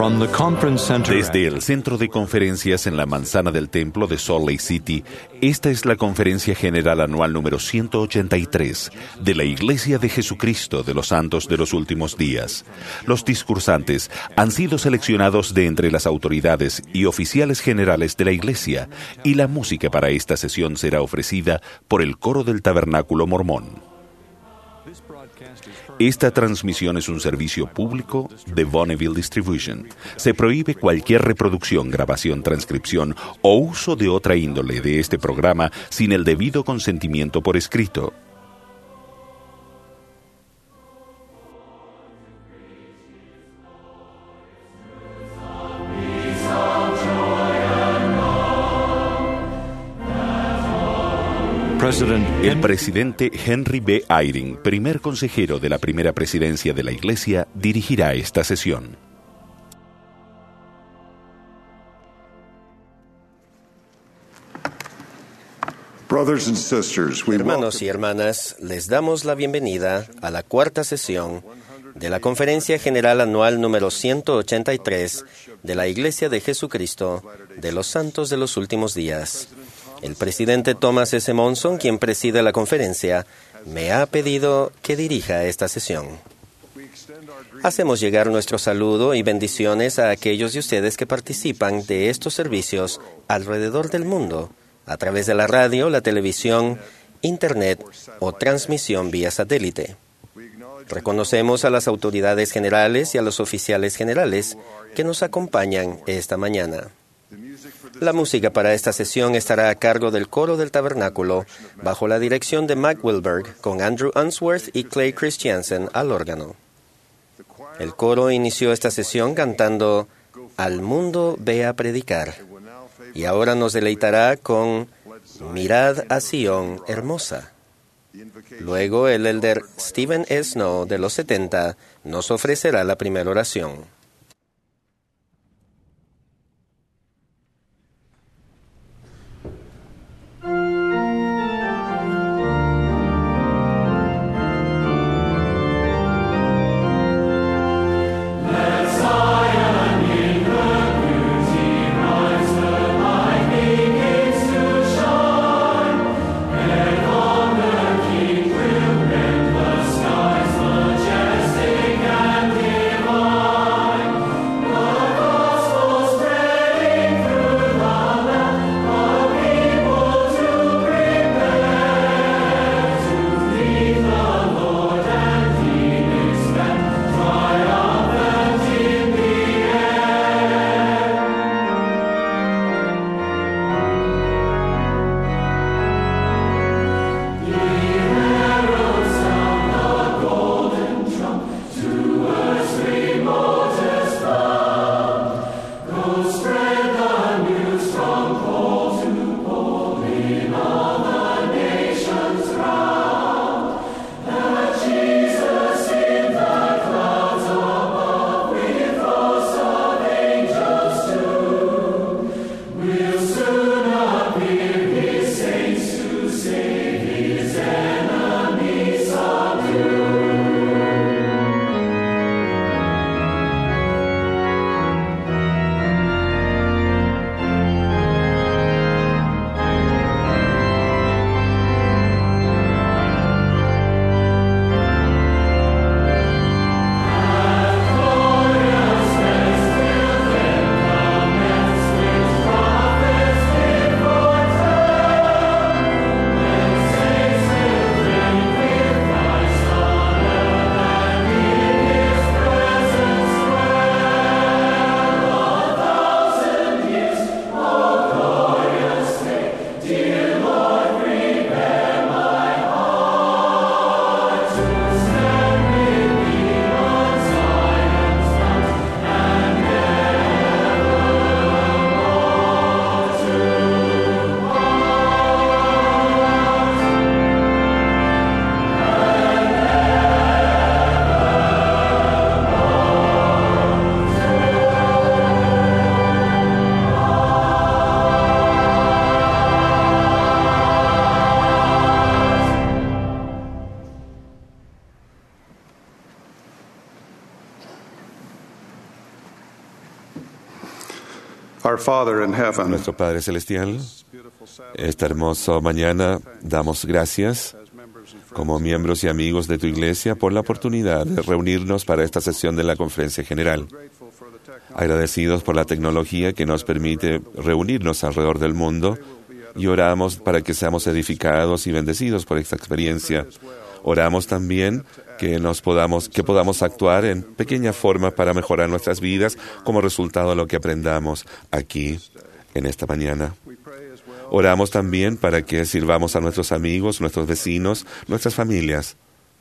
Desde el centro de conferencias en la manzana del templo de Salt Lake City, esta es la Conferencia General Anual número 183 de la Iglesia de Jesucristo de los Santos de los Últimos Días. Los discursantes han sido seleccionados de entre las autoridades y oficiales generales de la Iglesia, y la música para esta sesión será ofrecida por el Coro del Tabernáculo Mormón. Esta transmisión es un servicio público de Bonneville Distribution. Se prohíbe cualquier reproducción, grabación, transcripción o uso de otra índole de este programa sin el debido consentimiento por escrito. El presidente Henry B. Eyring, primer consejero de la primera presidencia de la Iglesia, dirigirá esta sesión. Hermanos y hermanas, les damos la bienvenida a la cuarta sesión de la Conferencia General Anual número 183 de la Iglesia de Jesucristo de los Santos de los Últimos Días. El presidente Thomas S. Monson, quien preside la conferencia, me ha pedido que dirija esta sesión. Hacemos llegar nuestro saludo y bendiciones a aquellos de ustedes que participan de estos servicios alrededor del mundo, a través de la radio, la televisión, internet o transmisión vía satélite. Reconocemos a las autoridades generales y a los oficiales generales que nos acompañan esta mañana. La música para esta sesión estará a cargo del Coro del Tabernáculo, bajo la dirección de Mike Wilberg, con Andrew Unsworth y Clay Christiansen al órgano. El coro inició esta sesión cantando «Al mundo ve a predicar», y ahora nos deleitará con «Mirad a Sión hermosa». Luego el elder Stephen S. Snow, de los 70, nos ofrecerá la primera oración. Our Father in heaven, Nuestro Padre Celestial, esta hermosa mañana damos gracias como miembros y amigos de tu iglesia por la oportunidad de reunirnos para esta sesión de la Conferencia General. Agradecidos por la tecnología que nos permite reunirnos alrededor del mundo y oramos para que seamos edificados y bendecidos por esta experiencia. Oramos también que podamos actuar en pequeña forma para mejorar nuestras vidas como resultado de lo que aprendamos aquí en esta mañana. Oramos también para que sirvamos a nuestros amigos, nuestros vecinos, nuestras familias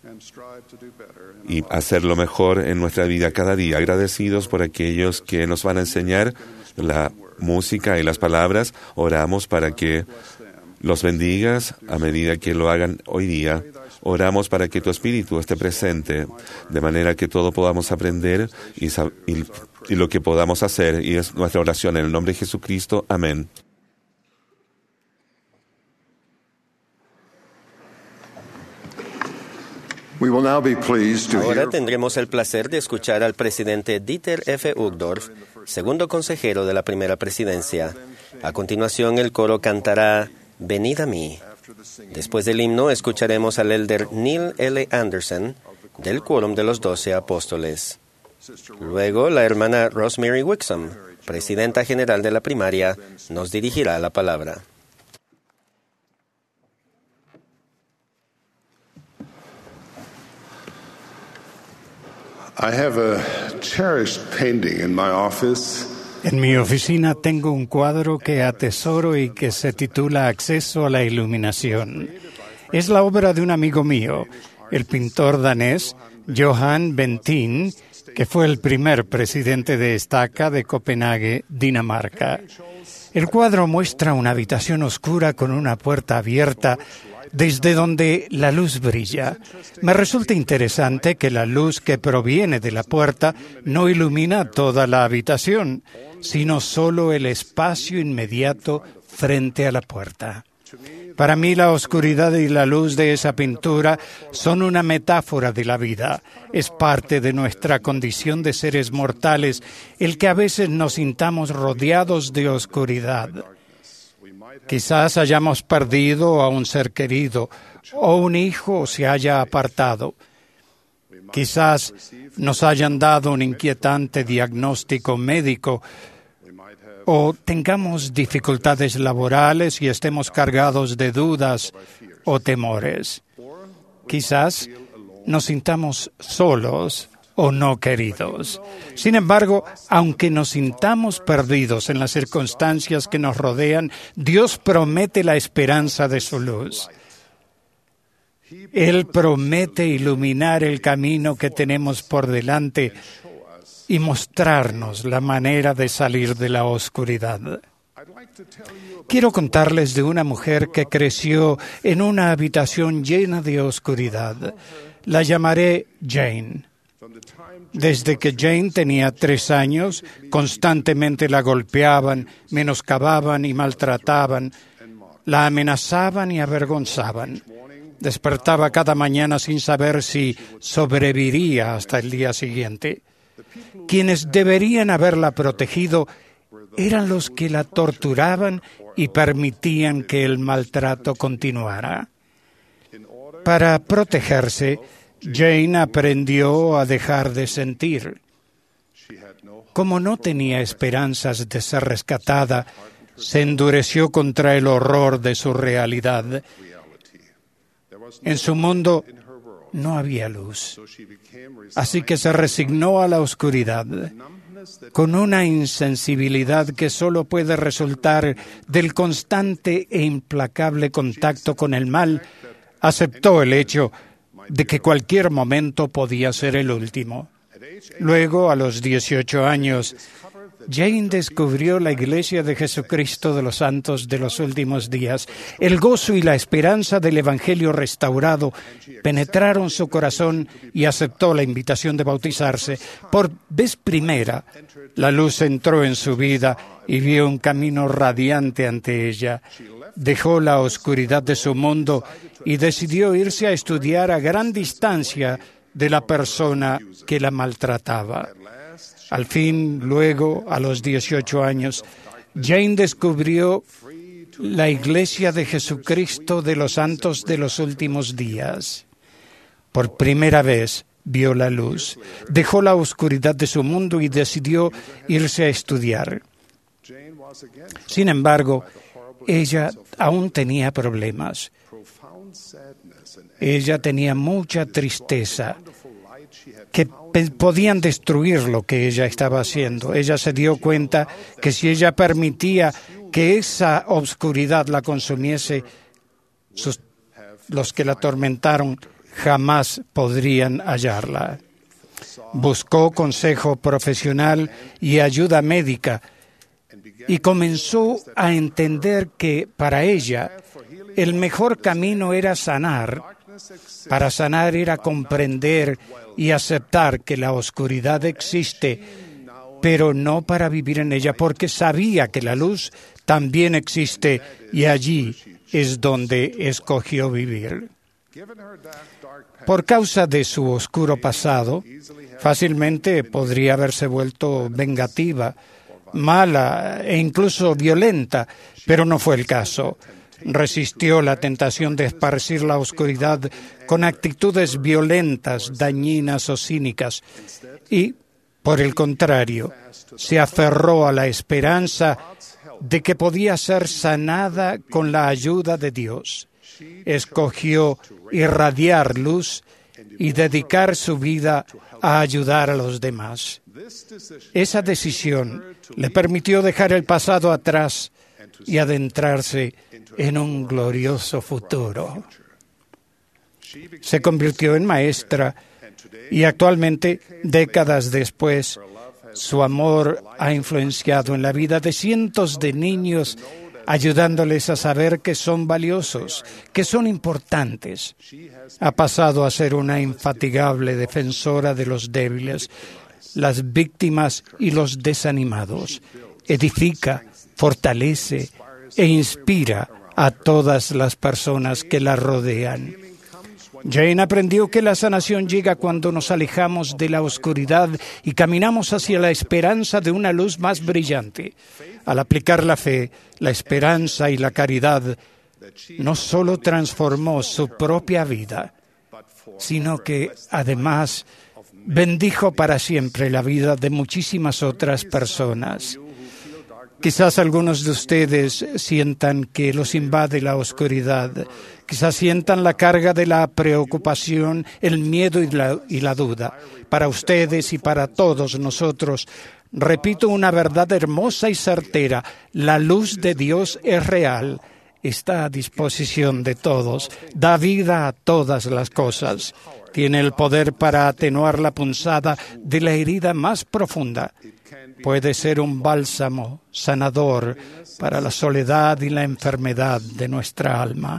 y hacerlo mejor en nuestra vida cada día. Agradecidos por aquellos que nos van a enseñar la música y las palabras. Oramos para que los bendigas a medida que lo hagan hoy día. Oramos para que tu Espíritu esté presente, de manera que todo podamos aprender y lo que podamos hacer. Y es nuestra oración en el nombre de Jesucristo. Amén. Ahora tendremos el placer de escuchar al presidente Dieter F. Uchtdorf, segundo consejero de la primera presidencia. A continuación, el coro cantará Venid a mí. Después del himno, escucharemos al elder Neil L. Anderson, del Quórum de los 12 Apóstoles. Luego, la hermana Rosemary Wixom, presidenta general de la primaria, nos dirigirá la palabra. I have a cherished painting in my office. En mi oficina tengo un cuadro que atesoro y que se titula Acceso a la Iluminación. Es la obra de un amigo mío, el pintor danés Johan Bentin, que fue el primer presidente de Estaca de Copenhague, Dinamarca. El cuadro muestra una habitación oscura con una puerta abierta desde donde la luz brilla. Me resulta interesante que la luz que proviene de la puerta no ilumina toda la habitación, sino solo el espacio inmediato frente a la puerta. Para mí, la oscuridad y la luz de esa pintura son una metáfora de la vida. Es parte de nuestra condición de seres mortales el que a veces nos sintamos rodeados de oscuridad. Quizás hayamos perdido a un ser querido o un hijo se haya apartado. Quizás nos hayan dado un inquietante diagnóstico médico o tengamos dificultades laborales y estemos cargados de dudas o temores. Quizás nos sintamos solos o no queridos. Sin embargo, aunque nos sintamos perdidos en las circunstancias que nos rodean, Dios promete la esperanza de su luz. Él promete iluminar el camino que tenemos por delante y mostrarnos la manera de salir de la oscuridad. Quiero contarles de una mujer que creció en una habitación llena de oscuridad. La llamaré Jane. Desde que Jane tenía 3 años, constantemente la golpeaban, menoscababan y maltrataban, la amenazaban y avergonzaban. Despertaba cada mañana sin saber si sobreviviría hasta el día siguiente. Quienes deberían haberla protegido eran los que la torturaban y permitían que el maltrato continuara. Para protegerse, Jane aprendió a dejar de sentir. Como no tenía esperanzas de ser rescatada, se endureció contra el horror de su realidad. En su mundo no había luz, así que se resignó a la oscuridad. Con una insensibilidad que solo puede resultar del constante e implacable contacto con el mal, aceptó el hecho de que cualquier momento podía ser el último. Luego, a los 18 años, Jane descubrió la Iglesia de Jesucristo de los Santos de los Últimos Días. El gozo y la esperanza del Evangelio restaurado penetraron su corazón y aceptó la invitación de bautizarse. Por vez primera, la luz entró en su vida y vio un camino radiante ante ella. Dejó la oscuridad de su mundo y decidió irse a estudiar a gran distancia de la persona que la maltrataba. Al fin, luego, a los 18 años, Jane descubrió la Iglesia de Jesucristo de los Santos de los Últimos Días. Por primera vez vio la luz, dejó la oscuridad de su mundo y decidió irse a estudiar. Sin embargo, ella aún tenía problemas. Ella tenía mucha tristeza que podían destruir lo que ella estaba haciendo. Ella se dio cuenta que si ella permitía que esa oscuridad la consumiese, los que la atormentaron jamás podrían hallarla. Buscó consejo profesional y ayuda médica y comenzó a entender que para ella el mejor camino era sanar. Para sanar era comprender y aceptar que la oscuridad existe, pero no para vivir en ella, porque sabía que la luz también existe y allí es donde escogió vivir. Por causa de su oscuro pasado, fácilmente podría haberse vuelto vengativa, mala e incluso violenta, pero no fue el caso. Resistió la tentación de esparcir la oscuridad con actitudes violentas, dañinas o cínicas y, por el contrario, se aferró a la esperanza de que podía ser sanada con la ayuda de Dios. Escogió irradiar luz y dedicar su vida a ayudar a los demás. Esa decisión le permitió dejar el pasado atrás y adentrarse en un glorioso futuro. Se convirtió en maestra y actualmente, décadas después, su amor ha influenciado en la vida de cientos de niños, ayudándoles a saber que son valiosos, que son importantes. Ha pasado a ser una infatigable defensora de los débiles, las víctimas y los desanimados. Edifica, fortalece e inspira a todas las personas que la rodean. Jane aprendió que la sanación llega cuando nos alejamos de la oscuridad y caminamos hacia la esperanza de una luz más brillante. Al aplicar la fe, la esperanza y la caridad, no solo transformó su propia vida, sino que además bendijo para siempre la vida de muchísimas otras personas. Quizás algunos de ustedes sientan que los invade la oscuridad. Quizás sientan la carga de la preocupación, el miedo y la duda. Para ustedes y para todos nosotros, repito una verdad hermosa y certera. La luz de Dios es real. Está a disposición de todos. Da vida a todas las cosas. Tiene el poder para atenuar la punzada de la herida más profunda. Puede ser un bálsamo sanador para la soledad y la enfermedad de nuestra alma.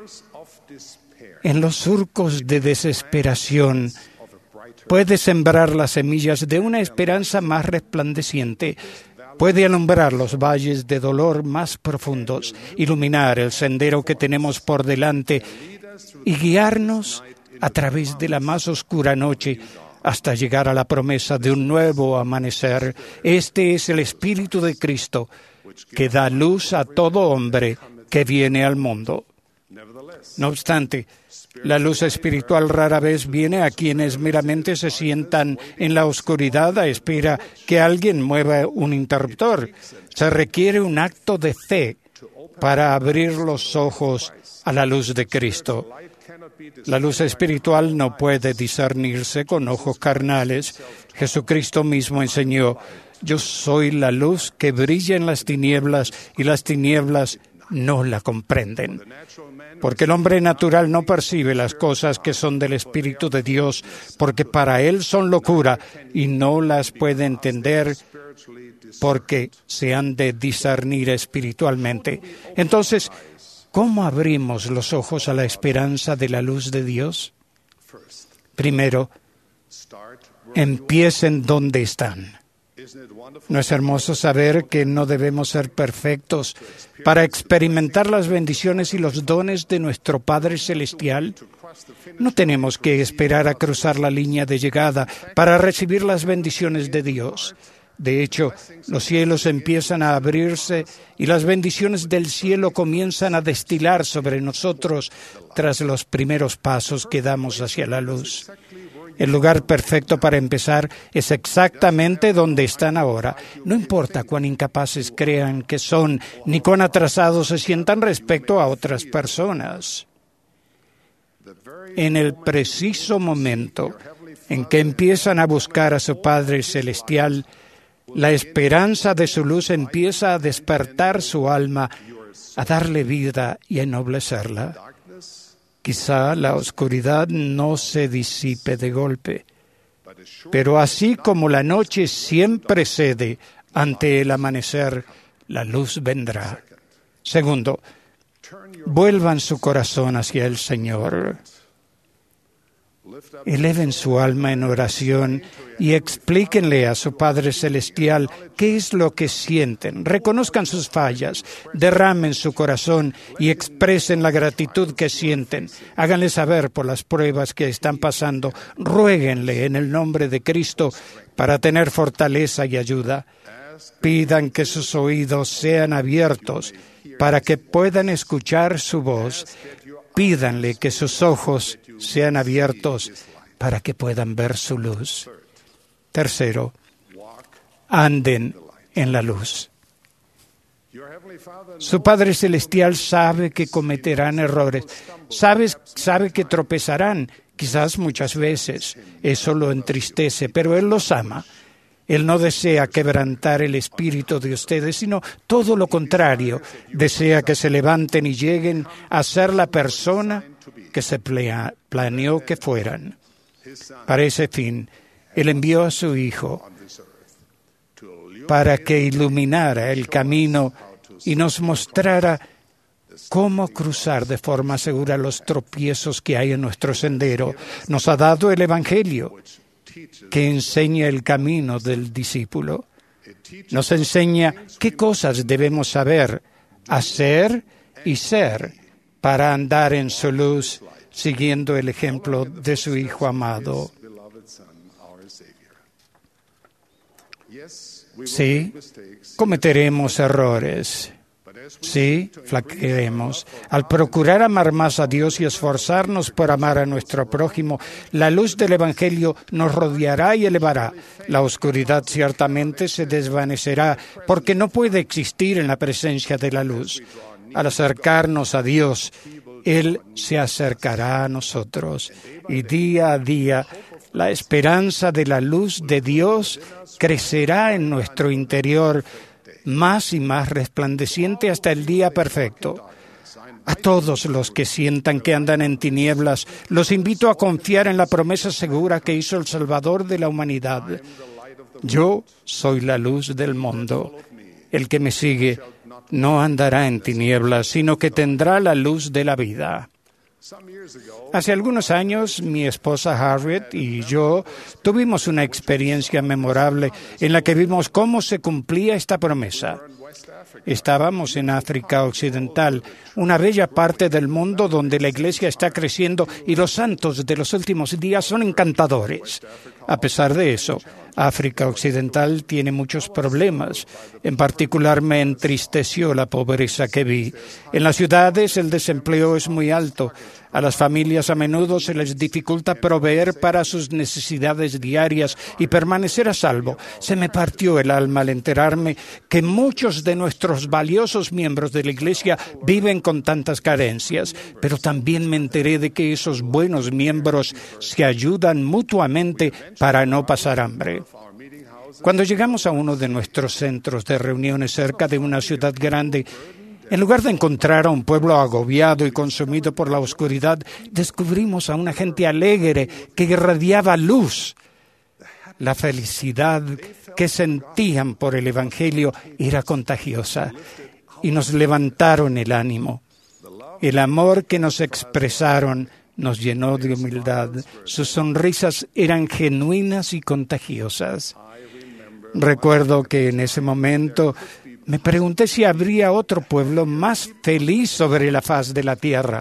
En los surcos de desesperación puede sembrar las semillas de una esperanza más resplandeciente. Puede alumbrar los valles de dolor más profundos, iluminar el sendero que tenemos por delante y guiarnos a través de la más oscura noche hasta llegar a la promesa de un nuevo amanecer. Este es el Espíritu de Cristo que da luz a todo hombre que viene al mundo. No obstante, la luz espiritual rara vez viene a quienes meramente se sientan en la oscuridad a espera que alguien mueva un interruptor. Se requiere un acto de fe para abrir los ojos a la luz de Cristo. La luz espiritual no puede discernirse con ojos carnales. Jesucristo mismo enseñó: yo soy la luz que brilla en las tinieblas y las tinieblas no la comprenden. Porque el hombre natural no percibe las cosas que son del Espíritu de Dios, porque para él son locura y no las puede entender porque se han de discernir espiritualmente. Entonces, ¿cómo abrimos los ojos a la esperanza de la luz de Dios? Primero, empiecen donde están. ¿No es hermoso saber que no debemos ser perfectos para experimentar las bendiciones y los dones de nuestro Padre Celestial? No tenemos que esperar a cruzar la línea de llegada para recibir las bendiciones de Dios. De hecho, los cielos empiezan a abrirse y las bendiciones del cielo comienzan a destilar sobre nosotros tras los primeros pasos que damos hacia la luz. El lugar perfecto para empezar es exactamente donde están ahora. No importa cuán incapaces crean que son, ni cuán atrasados se sientan respecto a otras personas. En el preciso momento en que empiezan a buscar a su Padre Celestial, la esperanza de su luz empieza a despertar su alma, a darle vida y a ennoblecerla. Quizá la oscuridad no se disipe de golpe, pero así como la noche siempre cede ante el amanecer, la luz vendrá. Segundo, vuelvan su corazón hacia el Señor. Eleven su alma en oración y explíquenle a su Padre Celestial qué es lo que sienten. Reconozcan sus fallas, derramen su corazón y expresen la gratitud que sienten. Háganle saber por las pruebas que están pasando. Ruéguenle en el nombre de Cristo para tener fortaleza y ayuda. Pidan que sus oídos sean abiertos para que puedan escuchar su voz. Pídanle que sus ojos sean abiertos para que puedan ver su luz. Tercero, anden en la luz. Su Padre Celestial sabe que cometerán errores, sabe que tropezarán, quizás muchas veces. Eso lo entristece, pero Él los ama. Él no desea quebrantar el espíritu de ustedes, sino todo lo contrario. Desea que se levanten y lleguen a ser la persona que se planeó que fueran. Para ese fin, Él envió a su Hijo para que iluminara el camino y nos mostrara cómo cruzar de forma segura los tropiezos que hay en nuestro sendero. Nos ha dado el Evangelio, que enseña el camino del discípulo. Nos enseña qué cosas debemos saber, hacer y ser para andar en su luz, siguiendo el ejemplo de su Hijo amado. Sí, cometeremos errores. Sí, flaquearemos. Al procurar amar más a Dios y esforzarnos por amar a nuestro prójimo, la luz del Evangelio nos rodeará y elevará. La oscuridad ciertamente se desvanecerá, porque no puede existir en la presencia de la luz. Al acercarnos a Dios, Él se acercará a nosotros. Y día a día, la esperanza de la luz de Dios crecerá en nuestro interior, más y más resplandeciente hasta el día perfecto. A todos los que sientan que andan en tinieblas, los invito a confiar en la promesa segura que hizo el Salvador de la humanidad. Yo soy la luz del mundo. El que me sigue no andará en tinieblas, sino que tendrá la luz de la vida. Hace algunos años, mi esposa Harriet y yo tuvimos una experiencia memorable en la que vimos cómo se cumplía esta promesa. Estábamos en África Occidental, una bella parte del mundo donde la Iglesia está creciendo y los santos de los últimos días son encantadores. A pesar de eso, África Occidental tiene muchos problemas. En particular, me entristeció la pobreza que vi. En las ciudades el desempleo es muy alto. A las familias a menudo se les dificulta proveer para sus necesidades diarias y permanecer a salvo. Se me partió el alma al enterarme que muchos de nuestros valiosos miembros de la Iglesia viven con tantas carencias, pero también me enteré de que esos buenos miembros se ayudan mutuamente para no pasar hambre. Cuando llegamos a uno de nuestros centros de reuniones cerca de una ciudad grande, en lugar de encontrar a un pueblo agobiado y consumido por la oscuridad, descubrimos a una gente alegre que irradiaba luz. La felicidad que sentían por el Evangelio era contagiosa y nos levantaron el ánimo. El amor que nos expresaron nos llenó de humildad. Sus sonrisas eran genuinas y contagiosas. Recuerdo que en ese momento me pregunté si habría otro pueblo más feliz sobre la faz de la tierra.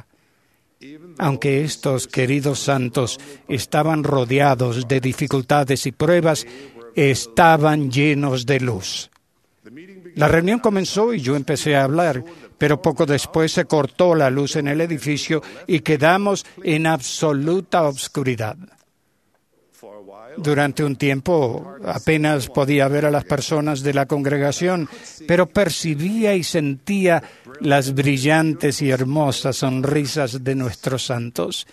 Aunque estos queridos santos estaban rodeados de dificultades y pruebas, estaban llenos de luz. La reunión comenzó y yo empecé a hablar, pero poco después se cortó la luz en el edificio y quedamos en absoluta oscuridad. Durante un tiempo apenas podía ver a las personas de la congregación, pero percibía y sentía las brillantes y hermosas sonrisas de nuestros santos.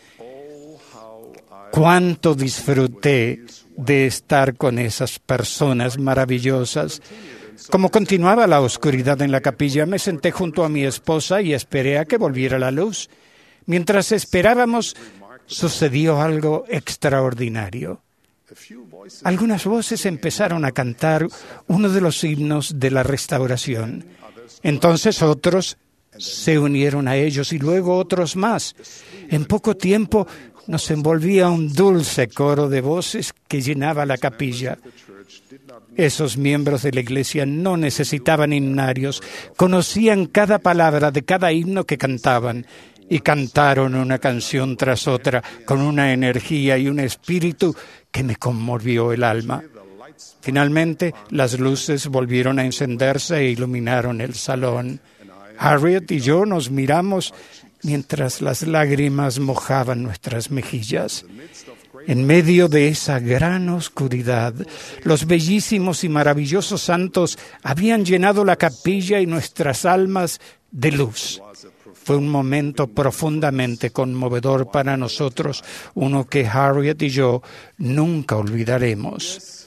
Cuánto disfruté de estar con esas personas maravillosas. Como continuaba la oscuridad en la capilla, me senté junto a mi esposa y esperé a que volviera la luz. Mientras esperábamos, sucedió algo extraordinario. Algunas voces empezaron a cantar uno de los himnos de la restauración. Entonces otros se unieron a ellos y luego otros más. En poco tiempo nos envolvía un dulce coro de voces que llenaba la capilla. Esos miembros de la iglesia no necesitaban himnarios, conocían cada palabra de cada himno que cantaban y cantaron una canción tras otra con una energía y un espíritu que me conmovió el alma. Finalmente, las luces volvieron a encenderse e iluminaron el salón. Harriet y yo nos miramos mientras las lágrimas mojaban nuestras mejillas. En medio de esa gran oscuridad, los bellísimos y maravillosos santos habían llenado la capilla y nuestras almas de luz. Fue un momento profundamente conmovedor para nosotros, uno que Harriet y yo nunca olvidaremos.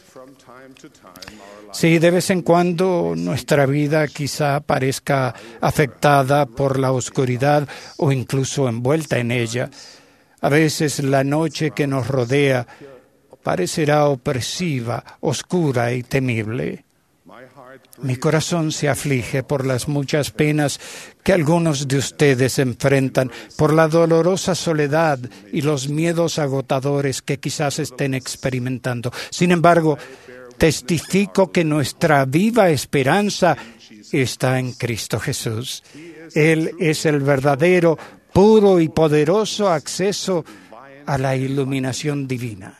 Sí, de vez en cuando nuestra vida quizá parezca afectada por la oscuridad o incluso envuelta en ella. A veces la noche que nos rodea parecerá opresiva, oscura y temible. Mi corazón se aflige por las muchas penas que algunos de ustedes enfrentan, por la dolorosa soledad y los miedos agotadores que quizás estén experimentando. Sin embargo, testifico que nuestra viva esperanza está en Cristo Jesús. Él es el verdadero, puro y poderoso acceso a la iluminación divina.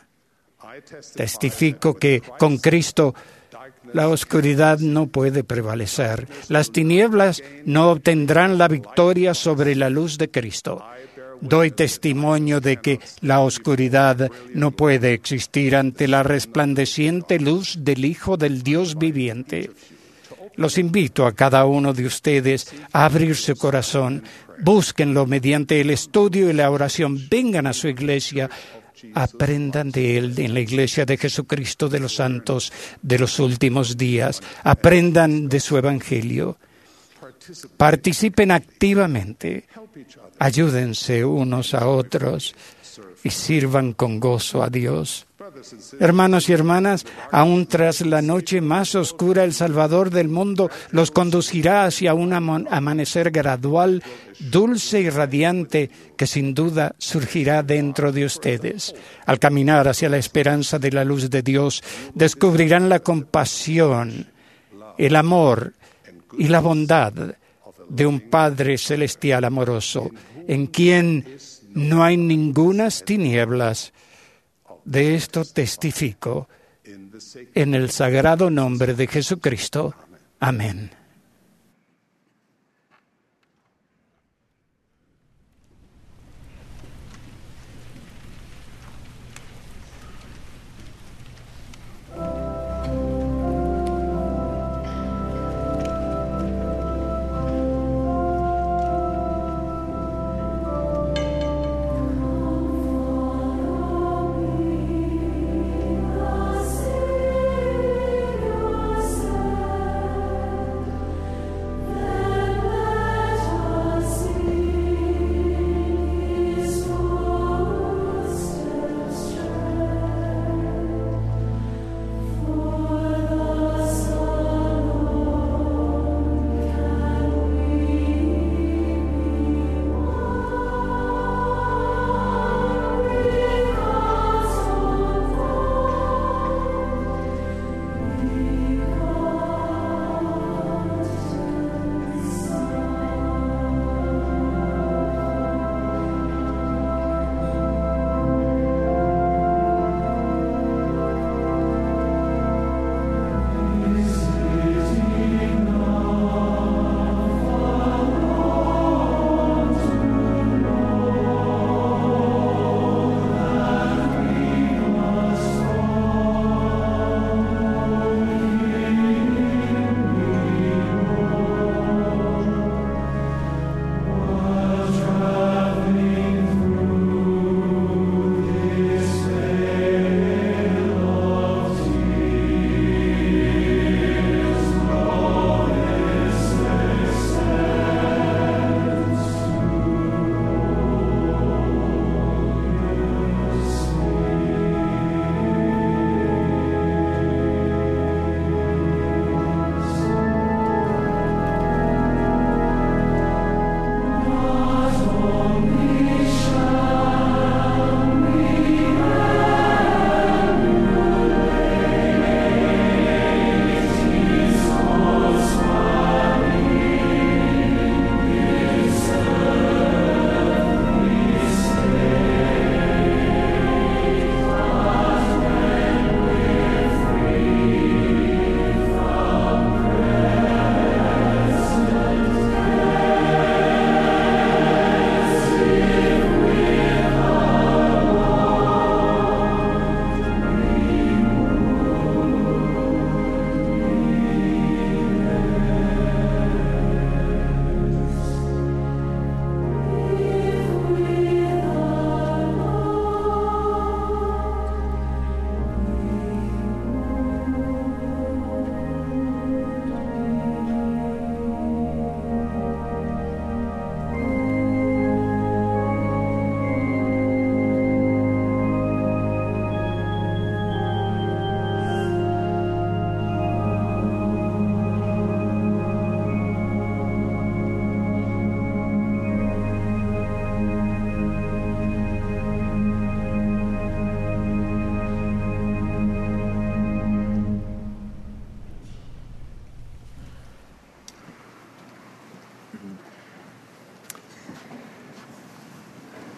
Testifico que con Cristo la oscuridad no puede prevalecer. Las tinieblas no obtendrán la victoria sobre la luz de Cristo. Doy testimonio de que la oscuridad no puede existir ante la resplandeciente luz del Hijo del Dios viviente. Los invito a cada uno de ustedes a abrir su corazón. Búsquenlo mediante el estudio y la oración. Vengan a su iglesia. Aprendan de Él en la Iglesia de Jesucristo de los Santos de los últimos días. Aprendan de su Evangelio. Participen activamente. Ayúdense unos a otros y sirvan con gozo a Dios. Hermanos y hermanas, aún tras la noche más oscura, el Salvador del mundo los conducirá hacia un amanecer gradual, dulce y radiante, que sin duda surgirá dentro de ustedes. Al caminar hacia la esperanza de la luz de Dios, descubrirán la compasión, el amor y la bondad de un Padre celestial amoroso, en quien no hay ningunas tinieblas. De esto testifico en el sagrado nombre de Jesucristo. Amén.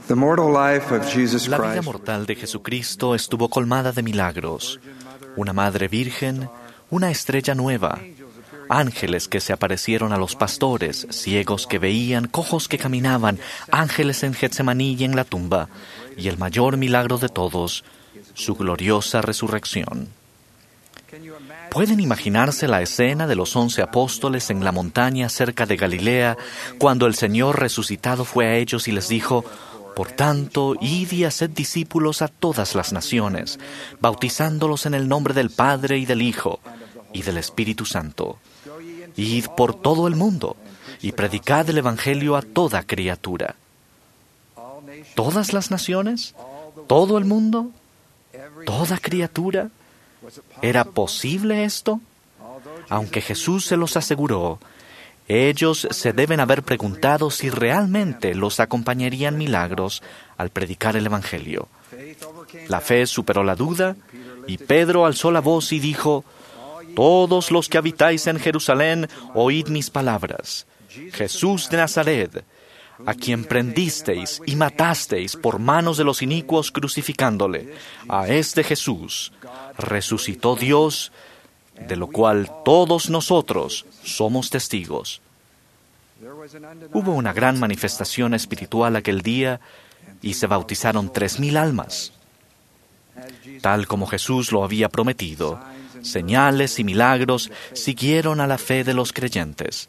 La vida mortal de Jesucristo estuvo colmada de milagros. Una madre virgen, una estrella nueva, ángeles que se aparecieron a los pastores, ciegos que veían, cojos que caminaban, ángeles en Getsemaní y en la tumba, y el mayor milagro de todos, su gloriosa resurrección. ¿Pueden imaginarse la escena de los 11 apóstoles en la montaña cerca de Galilea, cuando el Señor resucitado fue a ellos y les dijo: «Por tanto, id y haced discípulos a todas las naciones, bautizándolos en el nombre del Padre y del Hijo y del Espíritu Santo. Id por todo el mundo y predicad el Evangelio a toda criatura». ¿Todas las naciones? ¿Todo el mundo? ¿Toda criatura? ¿Era posible esto? Aunque Jesús se los aseguró, ellos se deben haber preguntado si realmente los acompañarían milagros al predicar el Evangelio. La fe superó la duda y Pedro alzó la voz y dijo: «Todos los que habitáis en Jerusalén, oíd mis palabras. Jesús de Nazaret, a quien prendisteis y matasteis por manos de los inicuos crucificándole, a este Jesús resucitó Dios, de lo cual todos nosotros somos testigos». Hubo una gran manifestación espiritual aquel día y se bautizaron 3,000 almas. Tal como Jesús lo había prometido, señales y milagros siguieron a la fe de los creyentes.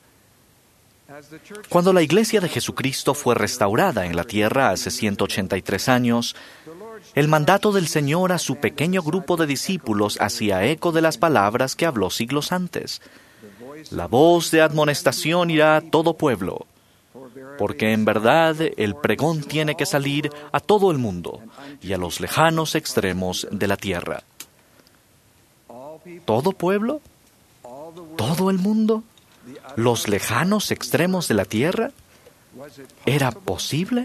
Cuando la Iglesia de Jesucristo fue restaurada en la tierra hace 183 años, el mandato del Señor a su pequeño grupo de discípulos hacía eco de las palabras que habló siglos antes. «La voz de admonestación irá a todo pueblo, porque en verdad el pregón tiene que salir a todo el mundo y a los lejanos extremos de la tierra». ¿Todo pueblo? ¿Todo el mundo? ¿Los lejanos extremos de la tierra? ¿Era posible?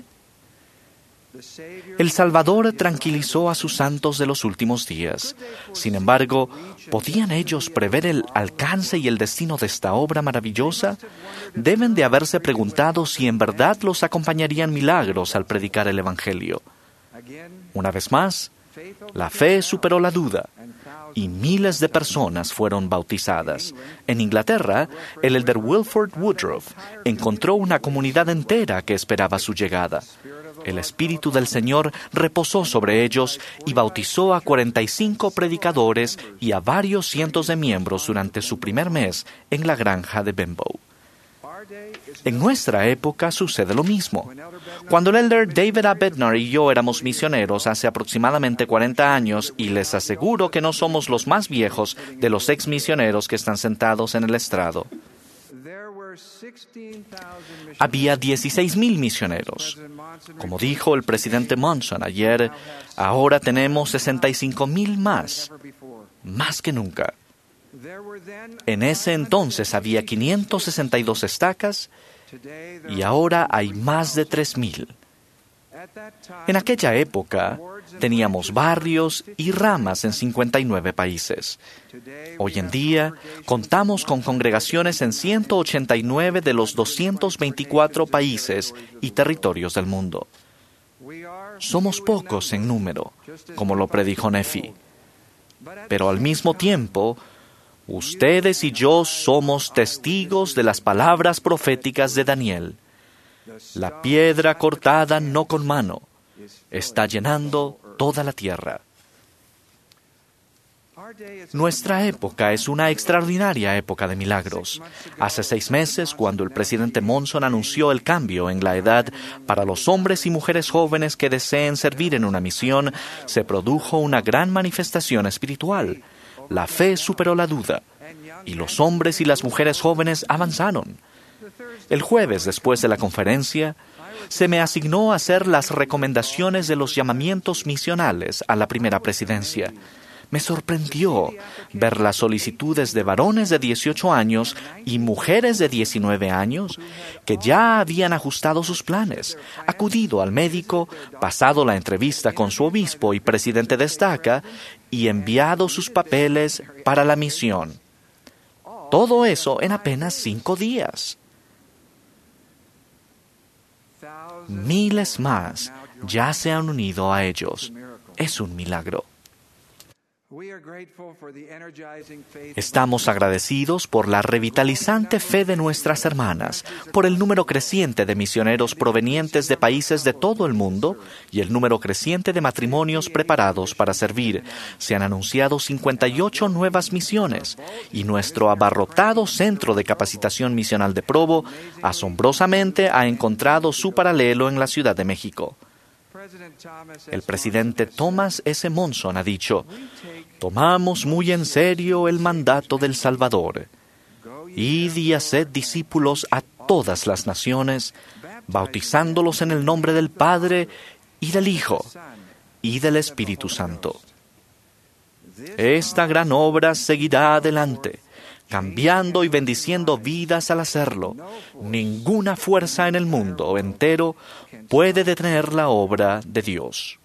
El Salvador tranquilizó a sus santos de los últimos días. Sin embargo, ¿podían ellos prever el alcance y el destino de esta obra maravillosa? Deben de haberse preguntado si en verdad los acompañarían milagros al predicar el Evangelio. Una vez más, la fe superó la duda y miles de personas fueron bautizadas. En Inglaterra, el elder Wilford Woodruff encontró una comunidad entera que esperaba su llegada. El Espíritu del Señor reposó sobre ellos y bautizó a 45 predicadores y a varios cientos de miembros durante su primer mes en la granja de Benbow. En nuestra época sucede lo mismo. Cuando el elder David A. Bednar y yo éramos misioneros hace aproximadamente 40 años, y les aseguro que no somos los más viejos de los ex misioneros que están sentados en el estrado, había 16,000 misioneros. Como dijo el presidente Monson ayer, ahora tenemos 65,000 más que nunca. En ese entonces había 562 estacas y ahora hay más de 3,000. En aquella época teníamos barrios y ramas en 59 países. Hoy en día contamos con congregaciones en 189 de los 224 países y territorios del mundo. Somos pocos en número, como lo predijo Nefi, pero al mismo tiempo, ustedes y yo somos testigos de las palabras proféticas de Daniel. La piedra cortada no con mano está llenando toda la tierra. Nuestra época es una extraordinaria época de milagros. Hace 6 meses, cuando el presidente Monson anunció el cambio en la edad para los hombres y mujeres jóvenes que deseen servir en una misión, se produjo una gran manifestación espiritual. La fe superó la duda, y los hombres y las mujeres jóvenes avanzaron. El jueves, después de la conferencia, se me asignó a hacer las recomendaciones de los llamamientos misionales a la primera presidencia. Me sorprendió ver las solicitudes de varones de 18 años y mujeres de 19 años que ya habían ajustado sus planes, acudido al médico, pasado la entrevista con su obispo y presidente de estaca y enviado sus papeles para la misión. Todo eso en apenas 5 días. Miles más ya se han unido a ellos. Es un milagro. Estamos agradecidos por la revitalizante fe de nuestras hermanas, por el número creciente de misioneros provenientes de países de todo el mundo y el número creciente de matrimonios preparados para servir. Se han anunciado 58 nuevas misiones y nuestro abarrotado centro de capacitación misional de Provo asombrosamente ha encontrado su paralelo en la Ciudad de México. El presidente Thomas S. Monson ha dicho: tomamos muy en serio el mandato del Salvador. Id y haced discípulos a todas las naciones, bautizándolos en el nombre del Padre y del Hijo y del Espíritu Santo. Esta gran obra seguirá adelante, cambiando y bendiciendo vidas al hacerlo. Ninguna fuerza en el mundo entero puede detener la obra de Dios.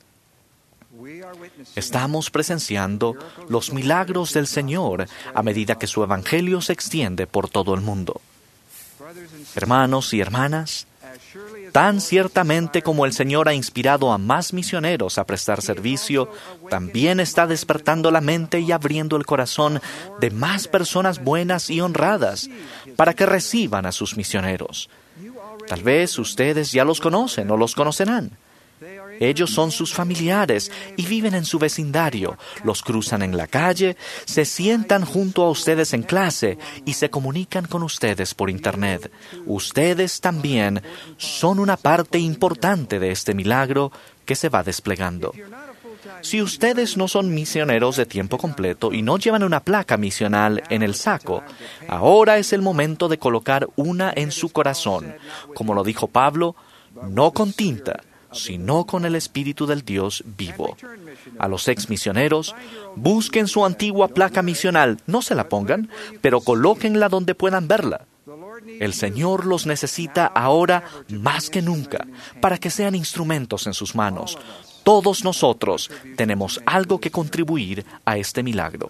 Estamos presenciando los milagros del Señor a medida que su evangelio se extiende por todo el mundo. Hermanos y hermanas, tan ciertamente como el Señor ha inspirado a más misioneros a prestar servicio, también está despertando la mente y abriendo el corazón de más personas buenas y honradas para que reciban a sus misioneros. Tal vez ustedes ya los conocen o los conocerán. Ellos son sus familiares y viven en su vecindario, los cruzan en la calle, se sientan junto a ustedes en clase y se comunican con ustedes por Internet. Ustedes también son una parte importante de este milagro que se va desplegando. Si ustedes no son misioneros de tiempo completo y no llevan una placa misional en el saco, ahora es el momento de colocar una en su corazón. Como lo dijo Pablo, no con tinta, sino con el Espíritu del Dios vivo. A los ex misioneros, busquen su antigua placa misional, no se la pongan, pero colóquenla donde puedan verla. El Señor los necesita ahora más que nunca, para que sean instrumentos en sus manos. Todos nosotros tenemos algo que contribuir a este milagro.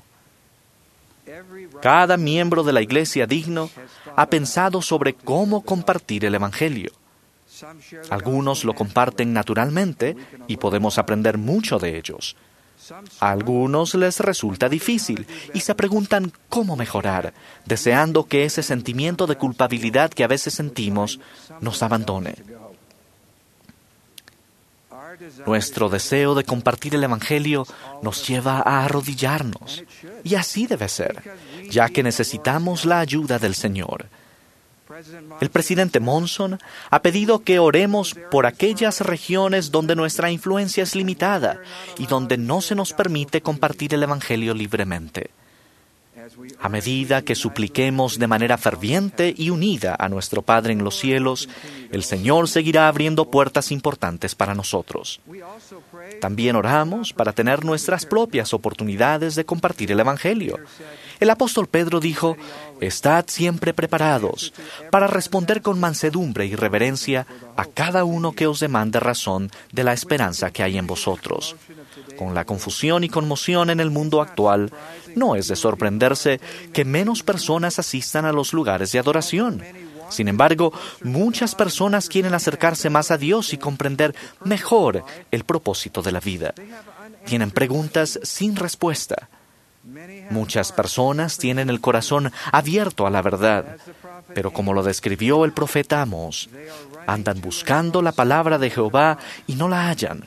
Cada miembro de la Iglesia digno ha pensado sobre cómo compartir el Evangelio. Algunos lo comparten naturalmente y podemos aprender mucho de ellos. A algunos les resulta difícil y se preguntan cómo mejorar, deseando que ese sentimiento de culpabilidad que a veces sentimos nos abandone. Nuestro deseo de compartir el Evangelio nos lleva a arrodillarnos, y así debe ser, ya que necesitamos la ayuda del Señor. El presidente Monson ha pedido que oremos por aquellas regiones donde nuestra influencia es limitada y donde no se nos permite compartir el Evangelio libremente. A medida que supliquemos de manera ferviente y unida a nuestro Padre en los cielos, el Señor seguirá abriendo puertas importantes para nosotros. También oramos para tener nuestras propias oportunidades de compartir el Evangelio. El apóstol Pedro dijo: «Estad siempre preparados para responder con mansedumbre y reverencia a cada uno que os demande razón de la esperanza que hay en vosotros». Con la confusión y conmoción en el mundo actual, no es de sorprenderse que menos personas asistan a los lugares de adoración. Sin embargo, muchas personas quieren acercarse más a Dios y comprender mejor el propósito de la vida. Tienen preguntas sin respuesta. Muchas personas tienen el corazón abierto a la verdad, pero como lo describió el profeta Amós, andan buscando la palabra de Jehová y no la hallan.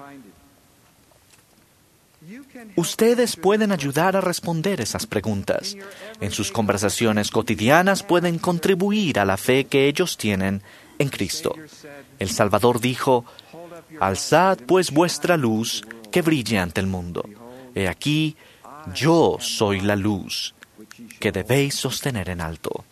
Ustedes pueden ayudar a responder esas preguntas. En sus conversaciones cotidianas pueden contribuir a la fe que ellos tienen en Cristo. El Salvador dijo: «Alzad pues vuestra luz que brille ante el mundo. He aquí, yo soy la luz que debéis sostener en alto».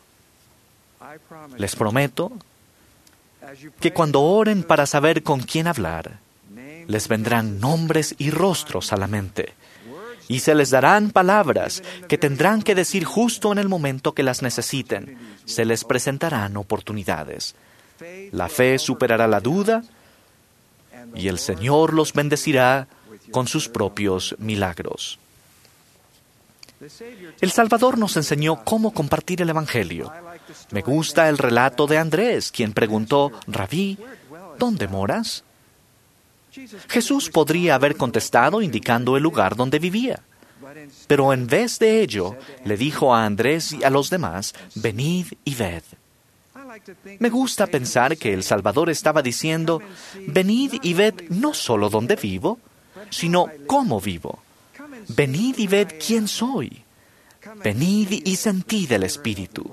Les prometo que cuando oren para saber con quién hablar, les vendrán nombres y rostros a la mente, y se les darán palabras que tendrán que decir justo en el momento que las necesiten. Se les presentarán oportunidades. La fe superará la duda, y el Señor los bendecirá con sus propios milagros. El Salvador nos enseñó cómo compartir el Evangelio. Me gusta el relato de Andrés, quien preguntó: «Rabí, ¿dónde moras?». Jesús podría haber contestado indicando el lugar donde vivía. Pero en vez de ello, le dijo a Andrés y a los demás, venid y ved. Me gusta pensar que el Salvador estaba diciendo, venid y ved no solo dónde vivo, sino cómo vivo. Venid y ved quién soy. Venid y sentid el Espíritu.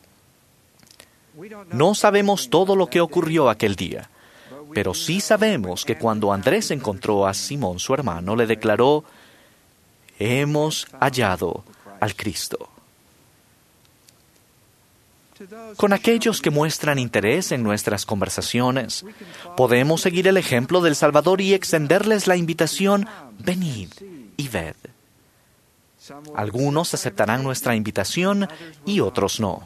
No sabemos todo lo que ocurrió aquel día, pero sí sabemos que cuando Andrés encontró a Simón, su hermano, le declaró, hemos hallado al Cristo. Con aquellos que muestran interés en nuestras conversaciones, podemos seguir el ejemplo del Salvador y extenderles la invitación, venid y ved. Algunos aceptarán nuestra invitación y otros no.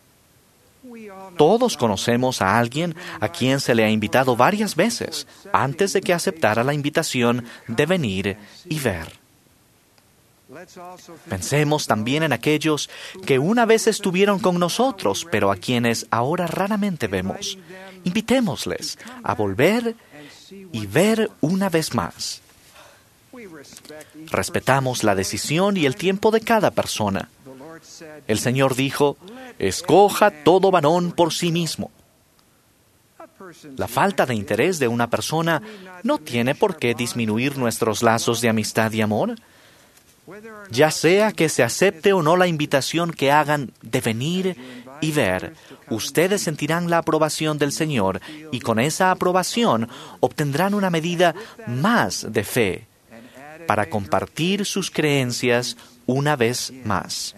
Todos conocemos a alguien a quien se le ha invitado varias veces antes de que aceptara la invitación de venir y ver. Pensemos también en aquellos que una vez estuvieron con nosotros, pero a quienes ahora raramente vemos. Invitémosles a volver y ver una vez más. Respetamos la decisión y el tiempo de cada persona. El Señor dijo, escoja todo varón por sí mismo. La falta de interés de una persona no tiene por qué disminuir nuestros lazos de amistad y amor. Ya sea que se acepte o no la invitación que hagan de venir y ver, ustedes sentirán la aprobación del Señor y con esa aprobación obtendrán una medida más de fe para compartir sus creencias una vez más.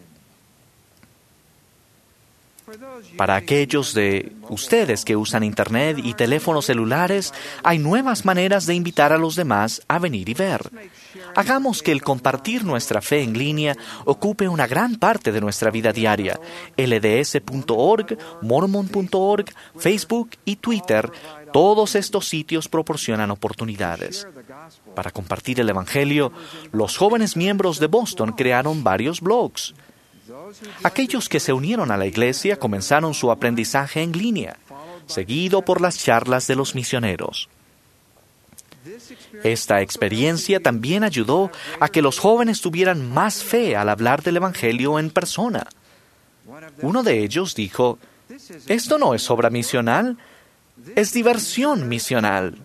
Para aquellos de ustedes que usan Internet y teléfonos celulares, hay nuevas maneras de invitar a los demás a venir y ver. Hagamos que el compartir nuestra fe en línea ocupe una gran parte de nuestra vida diaria. LDS.org, Mormon.org, Facebook y Twitter, todos estos sitios proporcionan oportunidades. Para compartir el Evangelio, los jóvenes miembros de Boston crearon varios blogs. Aquellos que se unieron a la iglesia comenzaron su aprendizaje en línea, seguido por las charlas de los misioneros. Esta experiencia también ayudó a que los jóvenes tuvieran más fe al hablar del Evangelio en persona. Uno de ellos dijo, esto no es obra misional, es diversión misional.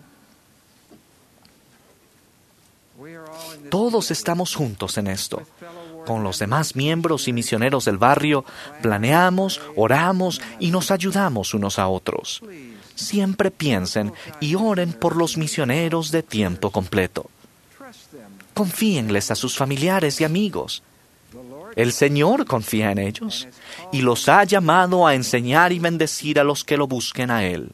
Todos estamos juntos en esto. Con los demás miembros y misioneros del barrio, planeamos, oramos y nos ayudamos unos a otros. Siempre piensen y oren por los misioneros de tiempo completo. Confíenles a sus familiares y amigos. El Señor confía en ellos y los ha llamado a enseñar y bendecir a los que lo busquen a Él.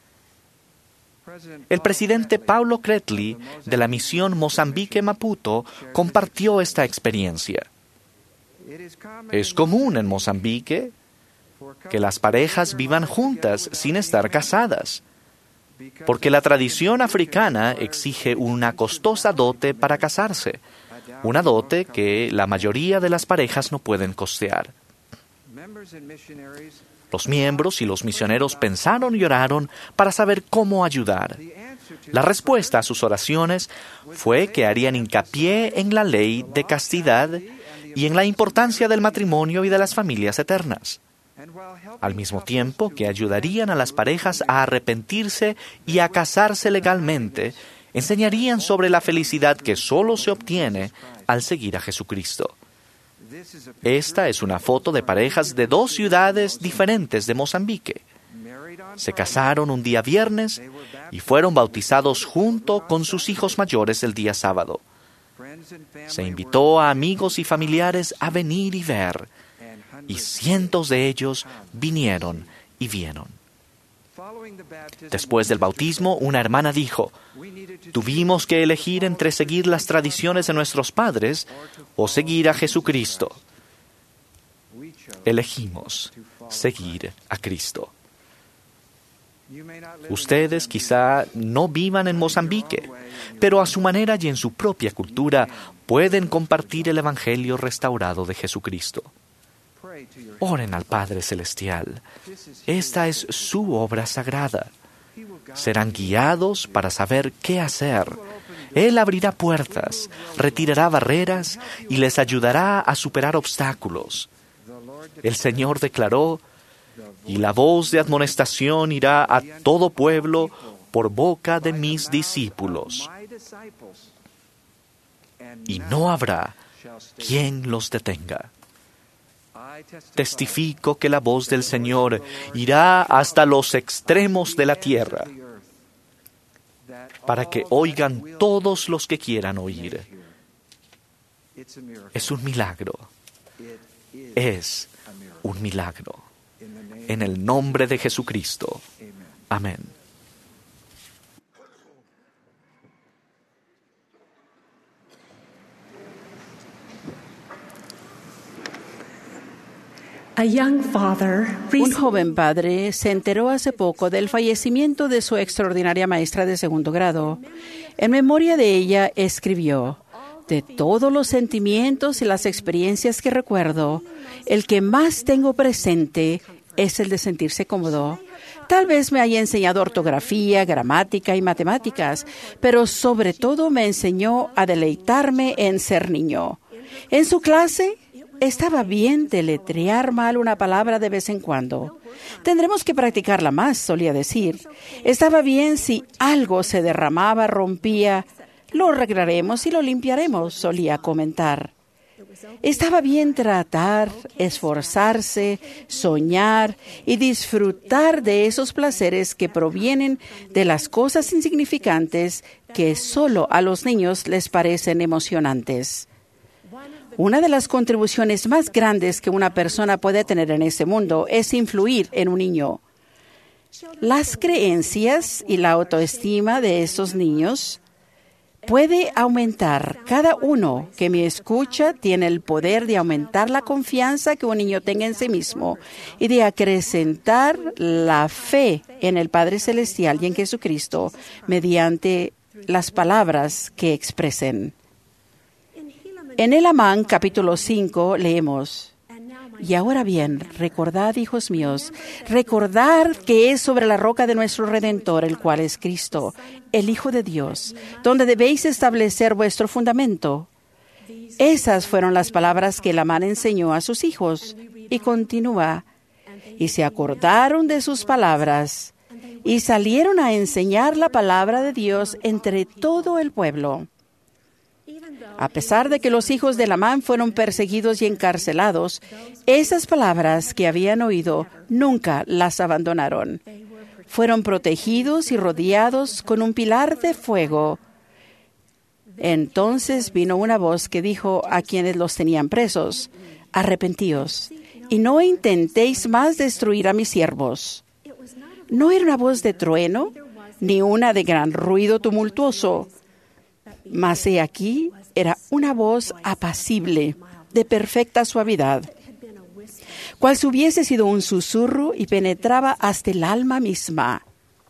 El presidente Paulo Cretli, de la misión Mozambique Maputo, compartió esta experiencia. Es común en Mozambique que las parejas vivan juntas sin estar casadas, porque la tradición africana exige una costosa dote para casarse, una dote que la mayoría de las parejas no pueden costear. Los miembros y los misioneros pensaron y oraron para saber cómo ayudar. La respuesta a sus oraciones fue que harían hincapié en la ley de castidad y en la importancia del matrimonio y de las familias eternas, al mismo tiempo que ayudarían a las parejas a arrepentirse y a casarse legalmente. Enseñarían sobre la felicidad que solo se obtiene al seguir a Jesucristo. Esta es una foto de parejas de dos ciudades diferentes de Mozambique. Se casaron un día viernes y fueron bautizados junto con sus hijos mayores el día sábado. Se invitó a amigos y familiares a venir y ver, y cientos de ellos vinieron y vieron. Después del bautismo, una hermana dijo, tuvimos que elegir entre seguir las tradiciones de nuestros padres o seguir a Jesucristo. Elegimos seguir a Cristo. Ustedes quizá no vivan en Mozambique, pero a su manera y en su propia cultura pueden compartir el Evangelio restaurado de Jesucristo. Oren al Padre Celestial. Esta es su obra sagrada. Serán guiados para saber qué hacer. Él abrirá puertas, retirará barreras y les ayudará a superar obstáculos. El Señor declaró: y la voz de admonestación irá a todo pueblo por boca de mis discípulos. Y no habrá quien los detenga. Testifico que la voz del Señor irá hasta los extremos de la tierra, para que oigan todos los que quieran oír. Es un milagro. Es un milagro. En el nombre de Jesucristo. Amén. Un joven padre se enteró hace poco del fallecimiento de su extraordinaria maestra de segundo grado. En memoria de ella escribió: de todos los sentimientos y las experiencias que recuerdo, el que más tengo presente es el de sentirse cómodo. Tal vez me haya enseñado ortografía, gramática y matemáticas, pero sobre todo me enseñó a deleitarme en ser niño. En su clase, estaba bien deletrear mal una palabra de vez en cuando. Tendremos que practicarla más, solía decir. Estaba bien si algo se derramaba, rompía. Lo arreglaremos y lo limpiaremos, solía comentar. Estaba bien tratar, esforzarse, soñar y disfrutar de esos placeres que provienen de las cosas insignificantes que solo a los niños les parecen emocionantes. Una de las contribuciones más grandes que una persona puede tener en este mundo es influir en un niño. Las creencias y la autoestima de esos niños puede aumentar. Cada uno que me escucha tiene el poder de aumentar la confianza que un niño tenga en sí mismo y de acrecentar la fe en el Padre Celestial y en Jesucristo mediante las palabras que expresen. En Helaman, capítulo 5, leemos: y ahora bien, recordad, hijos míos, recordad que es sobre la roca de nuestro Redentor, el cual es Cristo, el Hijo de Dios, donde debéis establecer vuestro fundamento. Esas fueron las palabras que Helaman enseñó a sus hijos. Y continúa: y se acordaron de sus palabras, y salieron a enseñar la palabra de Dios entre todo el pueblo. A pesar de que los hijos de Helaman fueron perseguidos y encarcelados, esas palabras que habían oído nunca las abandonaron. Fueron protegidos y rodeados con un pilar de fuego. Entonces vino una voz que dijo a quienes los tenían presos: arrepentíos y no intentéis más destruir a mis siervos. No era una voz de trueno, ni una de gran ruido tumultuoso. Mas he aquí, era una voz apacible, de perfecta suavidad, cual si hubiese sido un susurro y penetraba hasta el alma misma.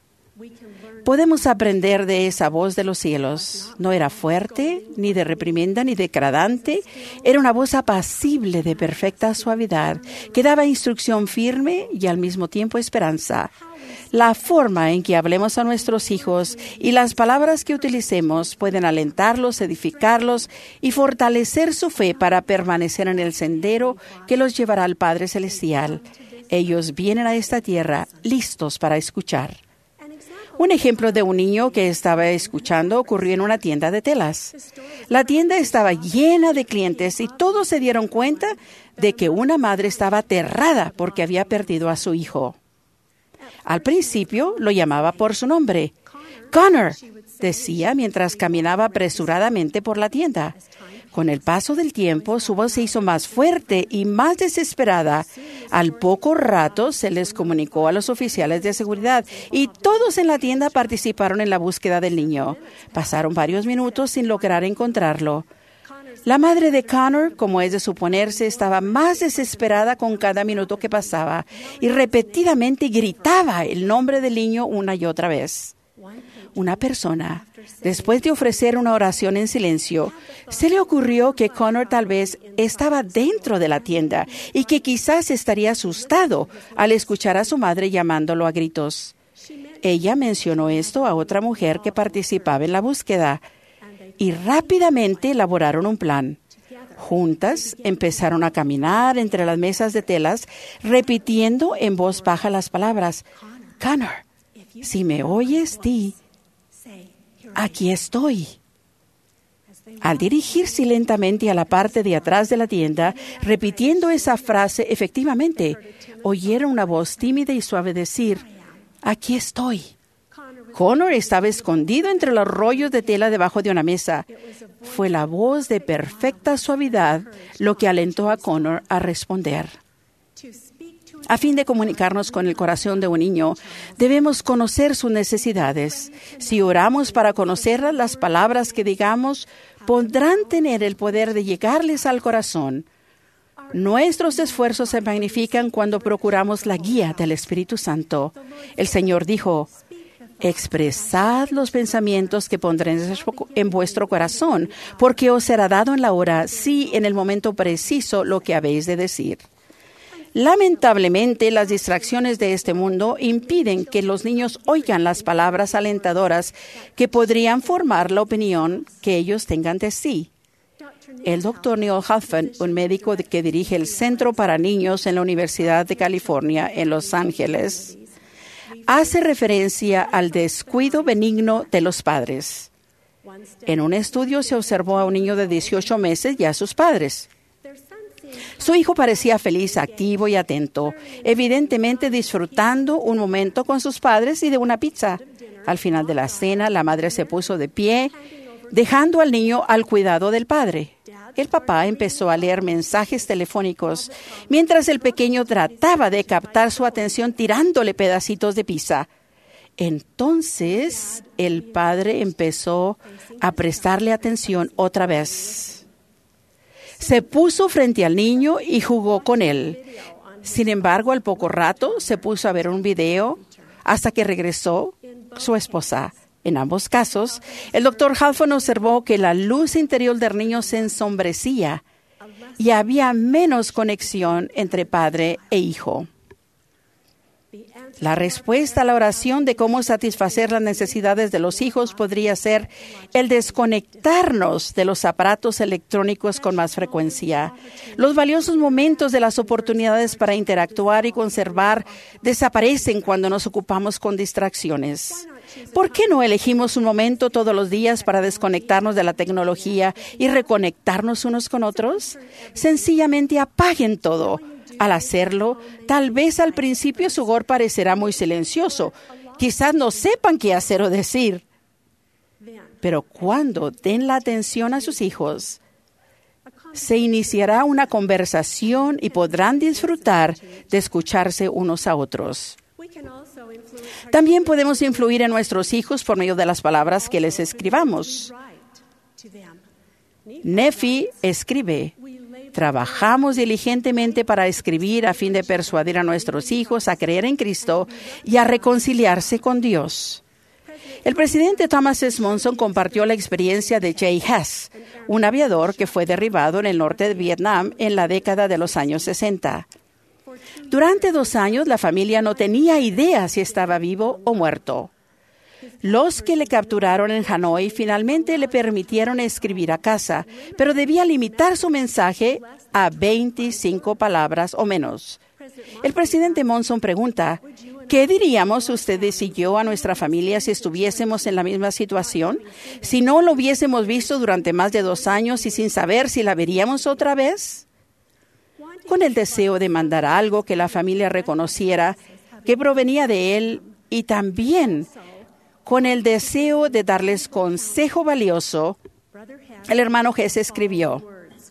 Podemos aprender de esa voz de los cielos. No era fuerte, ni de reprimenda, ni degradante. Era una voz apacible de perfecta suavidad, que daba instrucción firme y al mismo tiempo esperanza. La forma en que hablemos a nuestros hijos y las palabras que utilicemos pueden alentarlos, edificarlos y fortalecer su fe para permanecer en el sendero que los llevará al Padre Celestial. Ellos vienen a esta tierra listos para escuchar. Un ejemplo de un niño que estaba escuchando ocurrió en una tienda de telas. La tienda estaba llena de clientes y todos se dieron cuenta de que una madre estaba aterrada porque había perdido a su hijo. Al principio lo llamaba por su nombre. Connor, decía mientras caminaba apresuradamente por la tienda. Con el paso del tiempo, su voz se hizo más fuerte y más desesperada. Al poco rato, se les comunicó a los oficiales de seguridad y todos en la tienda participaron en la búsqueda del niño. Pasaron varios minutos sin lograr encontrarlo. La madre de Connor, como es de suponerse, estaba más desesperada con cada minuto que pasaba y repetidamente gritaba el nombre del niño una y otra vez. Una persona, después de ofrecer una oración en silencio, se le ocurrió que Connor tal vez estaba dentro de la tienda y que quizás estaría asustado al escuchar a su madre llamándolo a gritos. Ella mencionó esto a otra mujer que participaba en la búsqueda y rápidamente elaboraron un plan. Juntas empezaron a caminar entre las mesas de telas, repitiendo en voz baja las palabras: Connor, si me oyes, di, aquí estoy. Al dirigirse lentamente a la parte de atrás de la tienda, repitiendo esa frase, efectivamente, oyeron una voz tímida y suave decir: aquí estoy. Connor estaba escondido entre los rollos de tela debajo de una mesa. Fue la voz de perfecta suavidad lo que alentó a Connor a responder. A fin de comunicarnos con el corazón de un niño, debemos conocer sus necesidades. Si oramos para conocerlas, las palabras que digamos podrán tener el poder de llegarles al corazón. Nuestros esfuerzos se magnifican cuando procuramos la guía del Espíritu Santo. El Señor dijo: expresad los pensamientos que pondré en vuestro corazón, porque os será dado en la hora, sí, en el momento preciso, lo que habéis de decir. Lamentablemente, las distracciones de este mundo impiden que los niños oigan las palabras alentadoras que podrían formar la opinión que ellos tengan de sí. El Dr. Neil Halfon, un médico que dirige el Centro para Niños en la Universidad de California en Los Ángeles, hace referencia al descuido benigno de los padres. En un estudio se observó a un niño de 18 meses y a sus padres. Su hijo parecía feliz, activo y atento, evidentemente disfrutando un momento con sus padres y de una pizza. Al final de la cena, la madre se puso de pie, dejando al niño al cuidado del padre. El papá empezó a leer mensajes telefónicos, mientras el pequeño trataba de captar su atención tirándole pedacitos de pizza. Entonces, el padre empezó a prestarle atención otra vez. Se puso frente al niño y jugó con él. Sin embargo, al poco rato se puso a ver un video hasta que regresó su esposa. En ambos casos, el Dr. Halfon observó que la luz interior del niño se ensombrecía y había menos conexión entre padre e hijo. La respuesta a la oración de cómo satisfacer las necesidades de los hijos podría ser el desconectarnos de los aparatos electrónicos con más frecuencia. Los valiosos momentos de las oportunidades para interactuar y conservar desaparecen cuando nos ocupamos con distracciones. ¿Por qué no elegimos un momento todos los días para desconectarnos de la tecnología y reconectarnos unos con otros? Sencillamente apaguen todo. Al hacerlo, tal vez al principio su hogar parecerá muy silencioso. Quizás no sepan qué hacer o decir. Pero cuando den la atención a sus hijos, se iniciará una conversación y podrán disfrutar de escucharse unos a otros. También podemos influir en nuestros hijos por medio de las palabras que les escribamos. Nefi escribe: trabajamos diligentemente para escribir a fin de persuadir a nuestros hijos a creer en Cristo y a reconciliarse con Dios. El presidente Thomas S. Monson compartió la experiencia de Jay Hess, un aviador que fue derribado en el norte de Vietnam en la década de los años 60. Durante 2 años, la familia no tenía idea si estaba vivo o muerto. Los que le capturaron en Hanoi finalmente le permitieron escribir a casa, pero debía limitar su mensaje a 25 palabras o menos. El presidente Monson pregunta: ¿qué diríamos ustedes y yo a nuestra familia si estuviésemos en la misma situación? Si no lo hubiésemos visto durante más de 2 años y sin saber si la veríamos otra vez. Con el deseo de mandar algo que la familia reconociera que provenía de él y también con el deseo de darles consejo valioso, el hermano Hess escribió: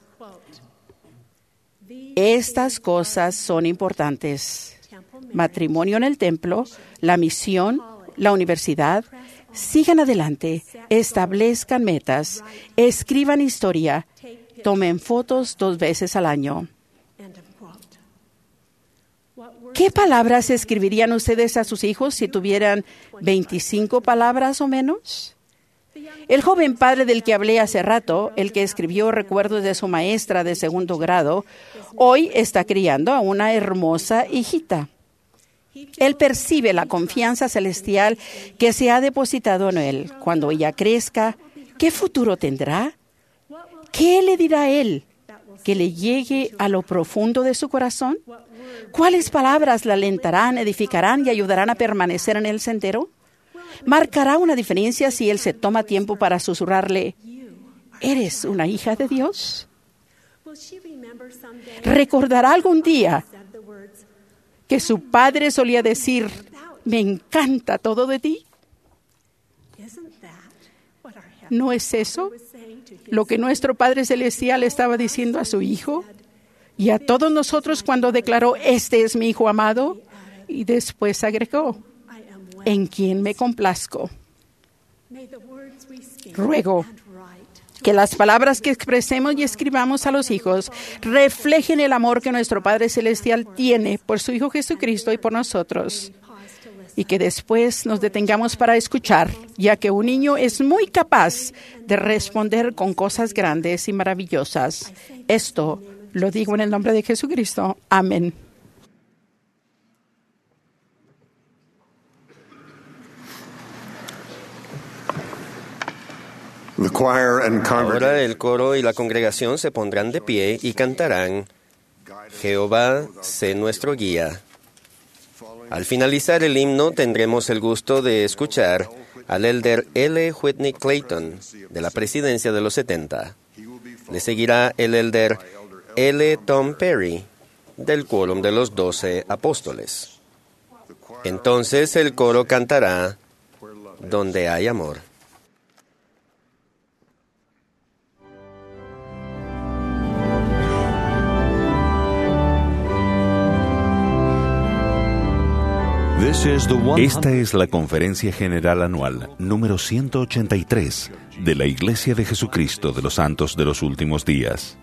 estas cosas son importantes. Matrimonio en el templo, la misión, la universidad. Sigan adelante, establezcan metas, escriban historia, tomen fotos 2 veces al año. ¿Qué palabras escribirían ustedes a sus hijos si tuvieran 25 palabras o menos? El joven padre del que hablé hace rato, el que escribió recuerdos de su maestra de 2º grado, hoy está criando a una hermosa hijita. Él percibe la confianza celestial que se ha depositado en él. Cuando ella crezca, ¿qué futuro tendrá? ¿Qué le dirá a él que le llegue a lo profundo de su corazón? ¿Cuáles palabras la alentarán, edificarán y ayudarán a permanecer en el sendero? ¿Marcará una diferencia si él se toma tiempo para susurrarle, ¿eres una hija de Dios? ¿Recordará algún día que su padre solía decir, me encanta todo de ti? ¿No es eso lo que nuestro Padre Celestial estaba diciendo a su Hijo y a todos nosotros cuando declaró, este es mi Hijo amado? Y después agregó, en quien me complazco. Ruego que las palabras que expresemos y escribamos a los hijos reflejen el amor que nuestro Padre Celestial tiene por su Hijo Jesucristo y por nosotros. Y que después nos detengamos para escuchar, ya que un niño es muy capaz de responder con cosas grandes y maravillosas. Esto lo digo en el nombre de Jesucristo. Amén. Ahora el coro y la congregación se pondrán de pie y cantarán, Jehová, sé nuestro guía. Al finalizar el himno tendremos el gusto de escuchar al elder L. Whitney Clayton, de la Presidencia de los 70. Le seguirá el elder L. Tom Perry, del Quórum de los 12 Apóstoles. Entonces el coro cantará, Donde hay amor. Esta es la Conferencia General Anual número 183 de la Iglesia de Jesucristo de los Santos de los Últimos Días.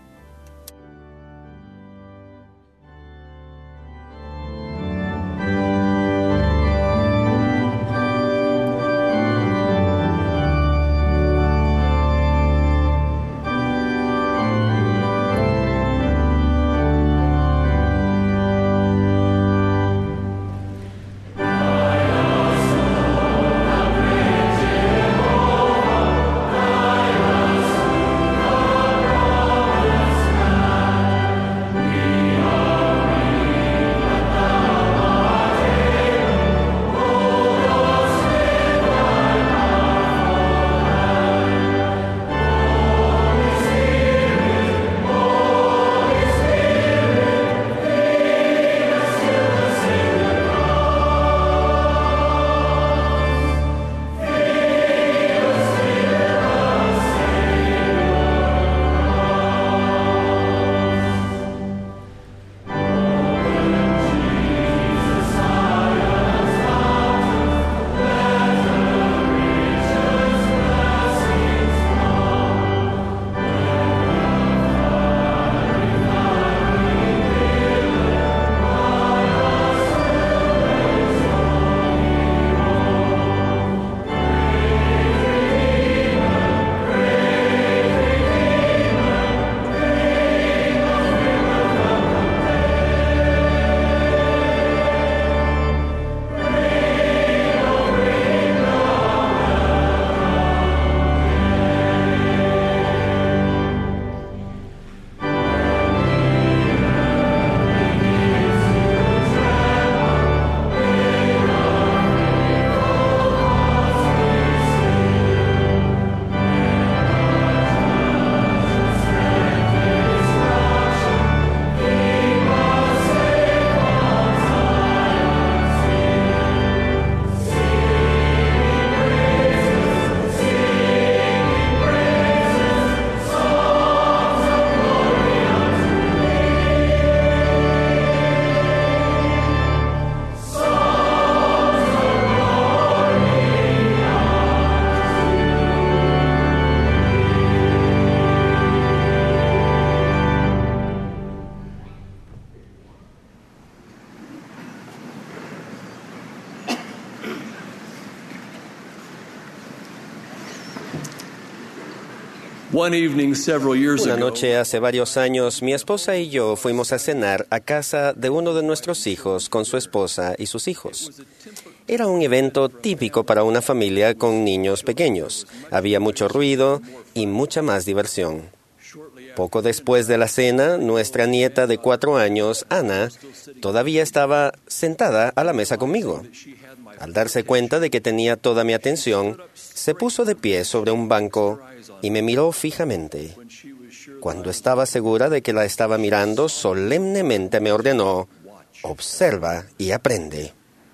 Una noche hace varios años, mi esposa y yo fuimos a cenar a casa de uno de nuestros hijos con su esposa y sus hijos. Era un evento típico para una familia con niños pequeños. Había mucho ruido y mucha más diversión. Poco después de la cena, nuestra nieta de 4 años, Ana, todavía estaba sentada a la mesa conmigo. Al darse cuenta de que tenía toda mi atención, se puso de pie sobre un banco y me miró fijamente. Cuando estaba segura de que la estaba mirando, solemnemente me ordenó: observa y aprende.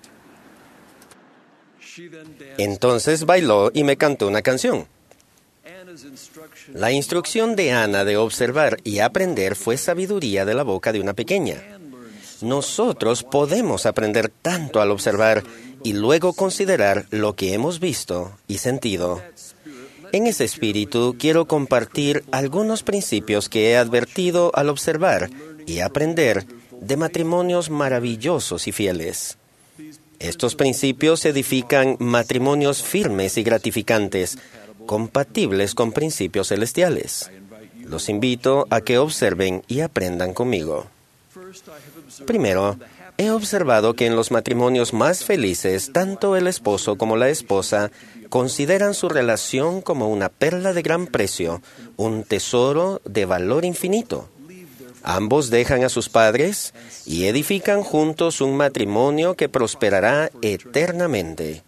Entonces bailó y me cantó una canción. La instrucción de Ana de observar y aprender fue sabiduría de la boca de una pequeña. Nosotros podemos aprender tanto al observar y luego considerar lo que hemos visto y sentido. En ese espíritu quiero compartir algunos principios que he advertido al observar y aprender de matrimonios maravillosos y fieles. Estos principios edifican matrimonios firmes y gratificantes, compatibles con principios celestiales. Los invito a que observen y aprendan conmigo. Primero, he observado que en los matrimonios más felices, tanto el esposo como la esposa consideran su relación como una perla de gran precio, un tesoro de valor infinito. Ambos dejan a sus padres y edifican juntos un matrimonio que prosperará eternamente.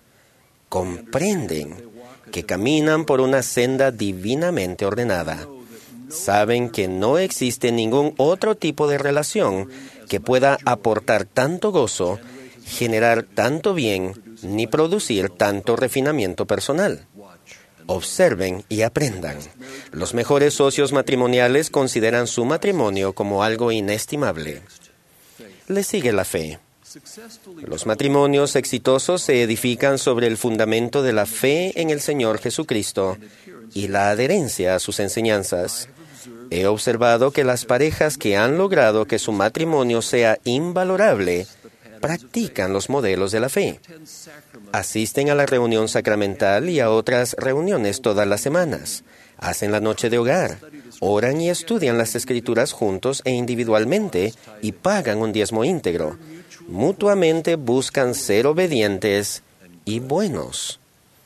Comprenden que caminan por una senda divinamente ordenada. Saben que no existe ningún otro tipo de relación que pueda aportar tanto gozo, generar tanto bien, ni producir tanto refinamiento personal. Observen y aprendan. Los mejores socios matrimoniales consideran su matrimonio como algo inestimable. Le sigue la fe. Los matrimonios exitosos se edifican sobre el fundamento de la fe en el Señor Jesucristo y la adherencia a sus enseñanzas. He observado que las parejas que han logrado que su matrimonio sea invalorable practican los modelos de la fe. Asisten a la reunión sacramental y a otras reuniones todas las semanas. Hacen la noche de hogar. Oran y estudian las Escrituras juntos e individualmente y pagan un diezmo íntegro. Mutuamente buscan ser obedientes y buenos.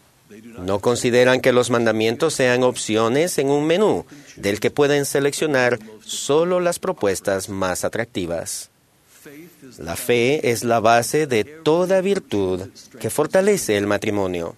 No consideran que los mandamientos sean opciones en un menú del que pueden seleccionar solo las propuestas más atractivas. La fe es la base de toda virtud que fortalece el matrimonio.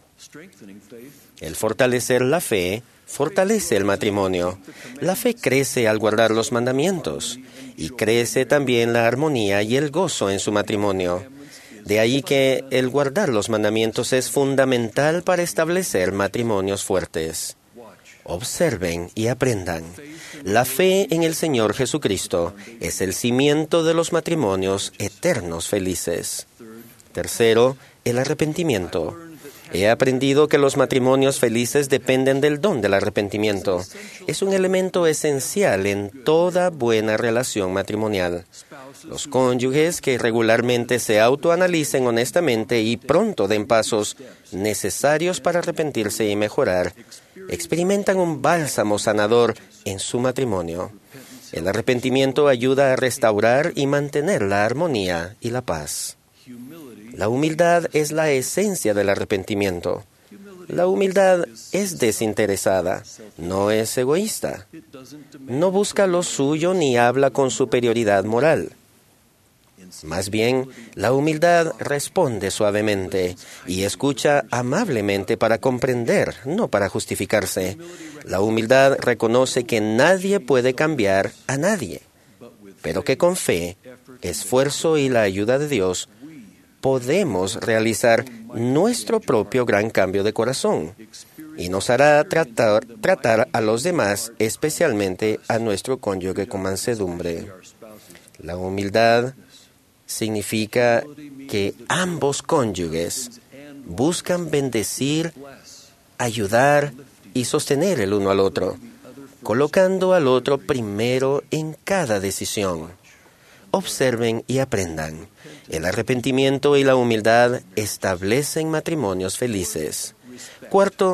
El fortalecer la fe fortalece el matrimonio. La fe crece al guardar los mandamientos y crece también la armonía y el gozo en su matrimonio. De ahí que el guardar los mandamientos es fundamental para establecer matrimonios fuertes. Observen y aprendan. La fe en el Señor Jesucristo es el cimiento de los matrimonios eternos felices. Tercero, el arrepentimiento. He aprendido que los matrimonios felices dependen del don del arrepentimiento. Es un elemento esencial en toda buena relación matrimonial. Los cónyuges que regularmente se autoanalicen honestamente y pronto den pasos necesarios para arrepentirse y mejorar, experimentan un bálsamo sanador en su matrimonio. El arrepentimiento ayuda a restaurar y mantener la armonía y la paz. La humildad es la esencia del arrepentimiento. La humildad es desinteresada, no es egoísta. No busca lo suyo ni habla con superioridad moral. Más bien, la humildad responde suavemente y escucha amablemente para comprender, no para justificarse. La humildad reconoce que nadie puede cambiar a nadie, pero que con fe, esfuerzo y la ayuda de Dios, podemos realizar nuestro propio gran cambio de corazón y nos hará tratar a los demás, especialmente a nuestro cónyuge, con mansedumbre. La humildad significa que ambos cónyuges buscan bendecir, ayudar y sostener el uno al otro, colocando al otro primero en cada decisión. Observen y aprendan. El arrepentimiento y la humildad establecen matrimonios felices. Cuarto,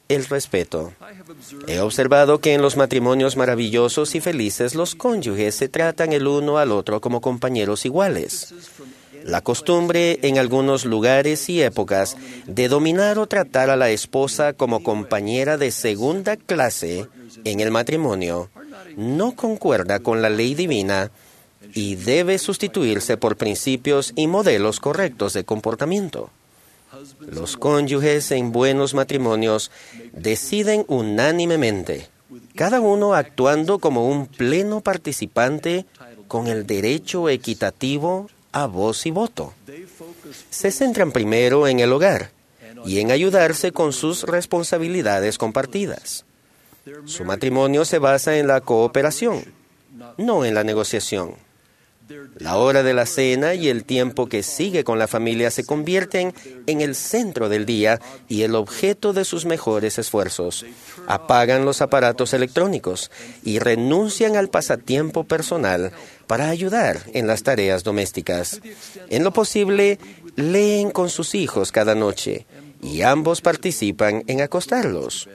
el respeto. He observado que en los matrimonios maravillosos y felices los cónyuges se tratan el uno al otro como compañeros iguales. La costumbre en algunos lugares y épocas de dominar o tratar a la esposa como compañera de segunda clase en el matrimonio no concuerda con la ley divina y debe sustituirse por principios y modelos correctos de comportamiento. Los cónyuges en buenos matrimonios deciden unánimemente, cada uno actuando como un pleno participante con el derecho equitativo a voz y voto. Se centran primero en el hogar y en ayudarse con sus responsabilidades compartidas. Su matrimonio se basa en la cooperación, no en la negociación. La hora de la cena y el tiempo que sigue con la familia se convierten en el centro del día y el objeto de sus mejores esfuerzos. Apagan los aparatos electrónicos y renuncian al pasatiempo personal para ayudar en las tareas domésticas. En lo posible, leen con sus hijos cada noche y ambos participan en acostarlos.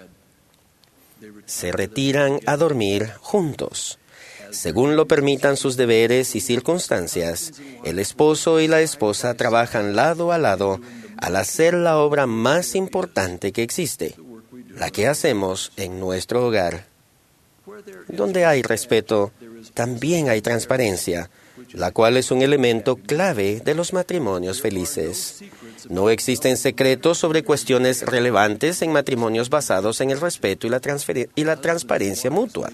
Se retiran a dormir juntos. Según lo permitan sus deberes y circunstancias, el esposo y la esposa trabajan lado a lado al hacer la obra más importante que existe, la que hacemos en nuestro hogar. Donde hay respeto, también hay transparencia, la cual es un elemento clave de los matrimonios felices. No existen secretos sobre cuestiones relevantes en matrimonios basados en el respeto y la transparencia mutua.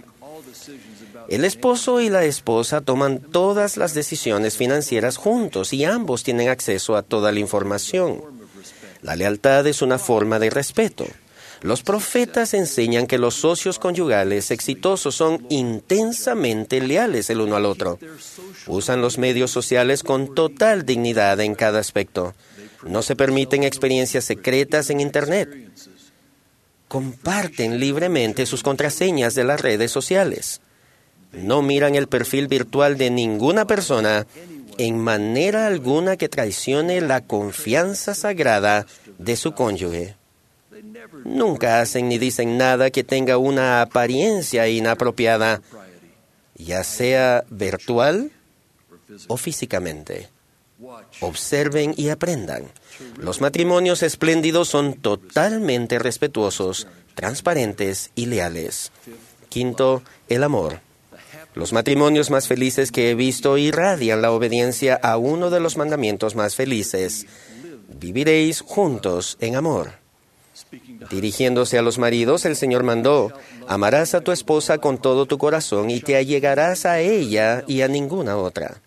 El esposo y la esposa toman todas las decisiones financieras juntos y ambos tienen acceso a toda la información. La lealtad es una forma de respeto. Los profetas enseñan que los socios conyugales exitosos son intensamente leales el uno al otro. Usan los medios sociales con total dignidad en cada aspecto. No se permiten experiencias secretas en Internet. Comparten libremente sus contraseñas de las redes sociales. No miran el perfil virtual de ninguna persona en manera alguna que traicione la confianza sagrada de su cónyuge. Nunca hacen ni dicen nada que tenga una apariencia inapropiada, ya sea virtual o físicamente. Observen y aprendan. Los matrimonios espléndidos son totalmente respetuosos, transparentes y leales. Quinto, el amor. Los matrimonios más felices que he visto irradian la obediencia a uno de los mandamientos más felices. Viviréis juntos en amor. Dirigiéndose a los maridos, el Señor mandó: amarás a tu esposa con todo tu corazón y te allegarás a ella y a ninguna otra.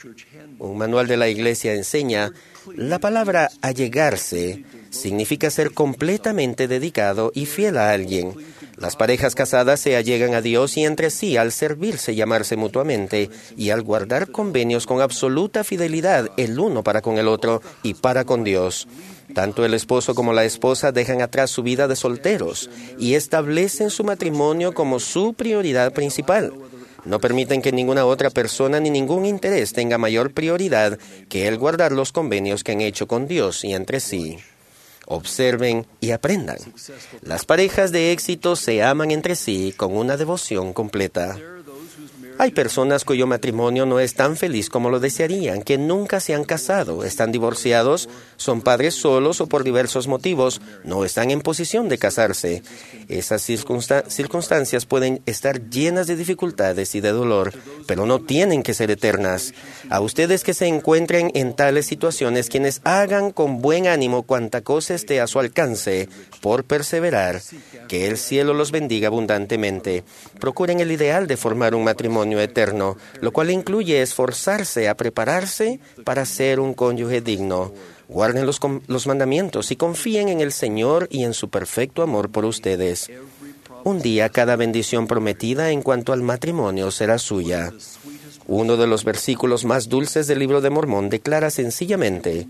Un manual de la Iglesia enseña: la palabra allegarse significa ser completamente dedicado y fiel a alguien. Las parejas casadas se allegan a Dios y entre sí al servirse y amarse mutuamente y al guardar convenios con absoluta fidelidad el uno para con el otro y para con Dios. Tanto el esposo como la esposa dejan atrás su vida de solteros y establecen su matrimonio como su prioridad principal. No permiten que ninguna otra persona ni ningún interés tenga mayor prioridad que el guardar los convenios que han hecho con Dios y entre sí. Observen y aprendan. Las parejas de éxito se aman entre sí con una devoción completa. Hay personas cuyo matrimonio no es tan feliz como lo desearían, que nunca se han casado, están divorciados, son padres solos o por diversos motivos no están en posición de casarse. Esas circunstancias pueden estar llenas de dificultades y de dolor, pero no tienen que ser eternas. A ustedes que se encuentren en tales situaciones, quienes hagan con buen ánimo cuanta cosa esté a su alcance por perseverar, que el cielo los bendiga abundantemente. Procuren el ideal de formar un matrimonio eterno, lo cual incluye esforzarse a prepararse para ser un cónyuge digno. Guarden los mandamientos y confíen en el Señor y en su perfecto amor por ustedes. Un día cada bendición prometida en cuanto al matrimonio será suya. Uno de los versículos más dulces del libro de Mormón declara sencillamente: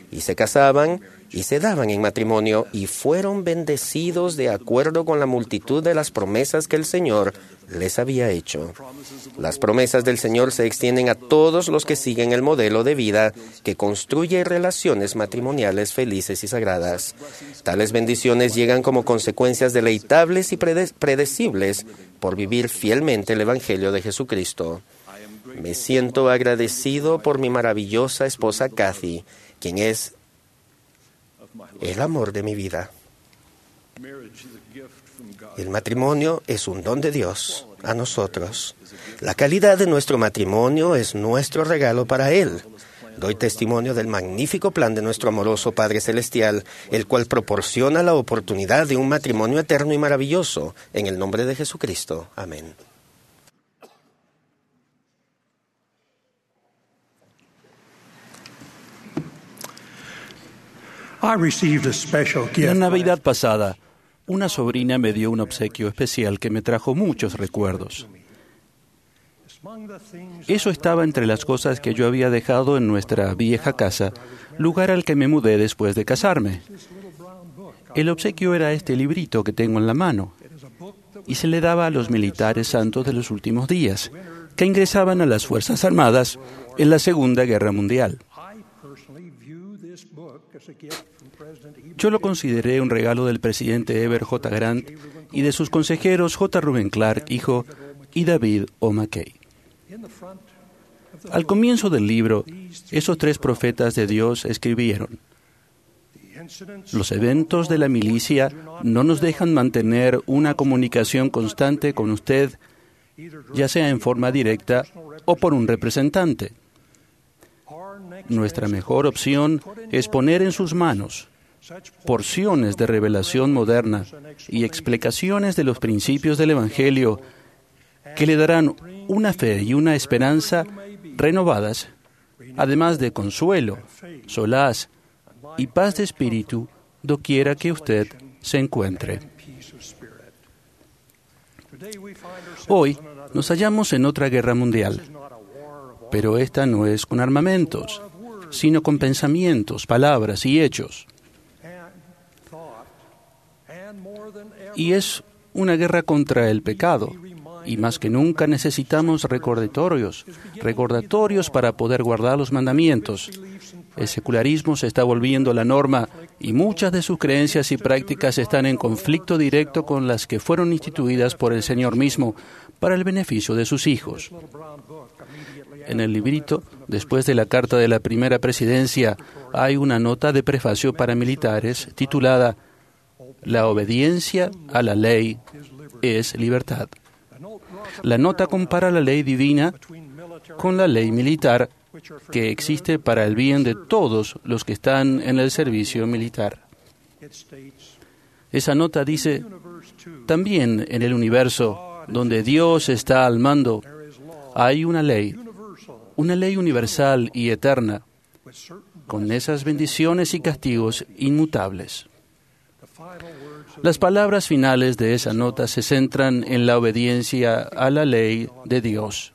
y se casaban y se daban en matrimonio y fueron bendecidos de acuerdo con la multitud de las promesas que el Señor les había hecho. Las promesas del Señor se extienden a todos los que siguen el modelo de vida que construye relaciones matrimoniales felices y sagradas. Tales bendiciones llegan como consecuencias deleitables y predecibles por vivir fielmente el Evangelio de Jesucristo. Me siento agradecido por mi maravillosa esposa Kathy, quien es el amor de mi vida. El matrimonio es un don de Dios a nosotros. La calidad de nuestro matrimonio es nuestro regalo para Él. Doy testimonio del magnífico plan de nuestro amoroso Padre Celestial, el cual proporciona la oportunidad de un matrimonio eterno y maravilloso. En el nombre de Jesucristo. Amén. La Navidad pasada, una sobrina me dio un obsequio especial que me trajo muchos recuerdos. Eso estaba entre las cosas que yo había dejado en nuestra vieja casa, lugar al que me mudé después de casarme. El obsequio era este librito que tengo en la mano, y se le daba a los militares santos de los últimos días, que ingresaban a las Fuerzas Armadas en la Segunda Guerra Mundial. Yo lo consideré un regalo del presidente Heber J. Grant y de sus consejeros J. Reuben Clark, hijo, y David O. McKay. Al comienzo del libro, esos tres profetas de Dios escribieron: los eventos de la milicia no nos dejan mantener una comunicación constante con usted, ya sea en forma directa o por un representante. Nuestra mejor opción es poner en sus manos porciones de revelación moderna y explicaciones de los principios del Evangelio que le darán una fe y una esperanza renovadas, además de consuelo, solaz y paz de espíritu doquiera que usted se encuentre. Hoy nos hallamos en otra guerra mundial, pero esta no es con armamentos, sino con pensamientos, palabras y hechos. Y es una guerra contra el pecado, y más que nunca necesitamos recordatorios para poder guardar los mandamientos. El secularismo se está volviendo la norma y muchas de sus creencias y prácticas están en conflicto directo con las que fueron instituidas por el Señor mismo para el beneficio de sus hijos. En el librito, después de la carta de la primera presidencia, hay una nota de prefacio para militares titulada «La obediencia a la ley es libertad». La nota compara la ley divina con la ley militar que existe para el bien de todos los que están en el servicio militar. Esa nota dice: también en el universo, donde Dios está al mando, hay una ley universal y eterna, con esas bendiciones y castigos inmutables. Las palabras finales de esa nota se centran en la obediencia a la ley de Dios.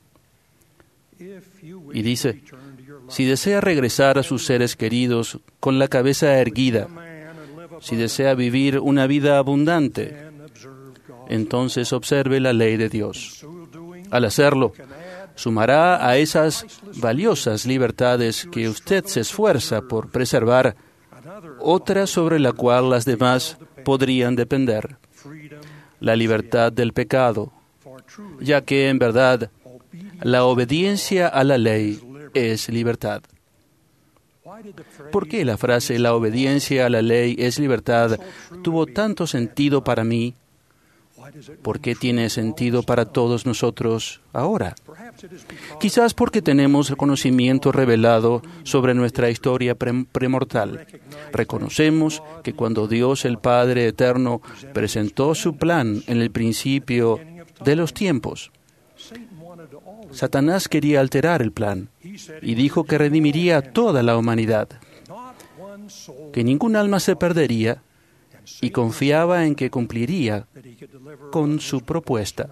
Y dice: si desea regresar a sus seres queridos con la cabeza erguida, si desea vivir una vida abundante, entonces observe la ley de Dios. Al hacerlo, sumará a esas valiosas libertades que usted se esfuerza por preservar otra sobre la cual las demás podrían depender: la libertad del pecado, ya que en verdad la obediencia a la ley es libertad. ¿Por qué la frase «la obediencia a la ley es libertad» tuvo tanto sentido para mí? ¿Por qué tiene sentido para todos nosotros ahora? Quizás porque tenemos el conocimiento revelado sobre nuestra historia premortal. Reconocemos que cuando Dios el Padre Eterno presentó su plan en el principio de los tiempos, Satanás quería alterar el plan y dijo que redimiría a toda la humanidad, que ningún alma se perdería, y confiaba en que cumpliría con su propuesta.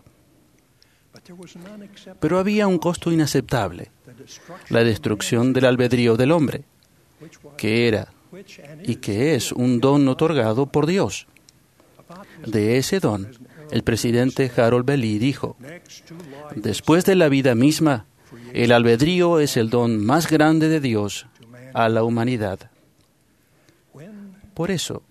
Pero había un costo inaceptable: la destrucción del albedrío del hombre. que era y que es un don otorgado por Dios. De ese don, el presidente Harold Belli dijo: después de la vida misma, el albedrío es el don más grande de Dios a la humanidad. Por eso,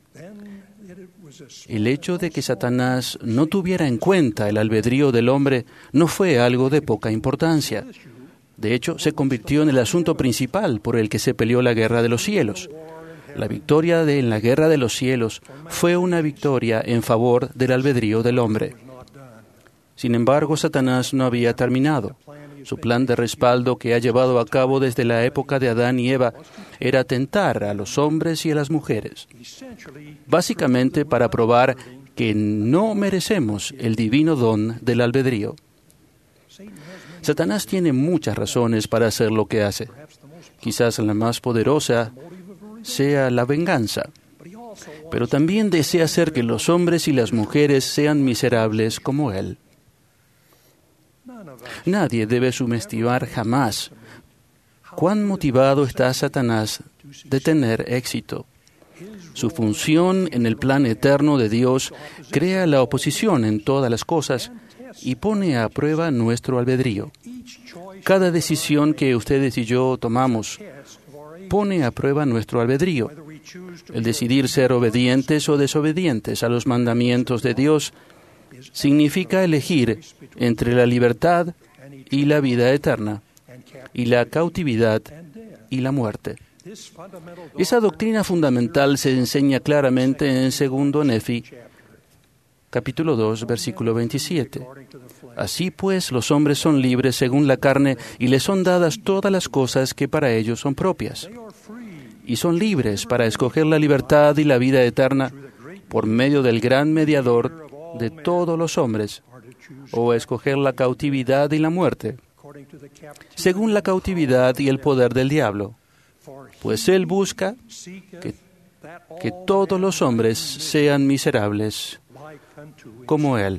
el hecho de que Satanás no tuviera en cuenta el albedrío del hombre no fue algo de poca importancia. De hecho, se convirtió en el asunto principal por el que se peleó la Guerra de los Cielos. La victoria en la Guerra de los Cielos fue una victoria en favor del albedrío del hombre. Sin embargo, Satanás no había terminado. Su plan de respaldo, que ha llevado a cabo desde la época de Adán y Eva, era tentar a los hombres y a las mujeres, básicamente para probar que no merecemos el divino don del albedrío. Satanás tiene muchas razones para hacer lo que hace. Quizás la más poderosa sea la venganza, pero también desea hacer que los hombres y las mujeres sean miserables como él. Nadie debe subestimar jamás cuán motivado está Satanás de tener éxito. Su función en el plan eterno de Dios crea la oposición en todas las cosas y pone a prueba nuestro albedrío. Cada decisión que ustedes y yo tomamos pone a prueba nuestro albedrío. El decidir ser obedientes o desobedientes a los mandamientos de Dios significa elegir entre la libertad y la vida eterna, y la cautividad y la muerte. Esa doctrina fundamental se enseña claramente en 2 Nefi, capítulo 2, versículo 27. Así pues, los hombres son libres según la carne, y les son dadas todas las cosas que para ellos son propias. Y son libres para escoger la libertad y la vida eterna por medio del gran mediador de todos los hombres, o escoger la cautividad y la muerte, según la cautividad y el poder del diablo, pues él busca que todos los hombres sean miserables como él.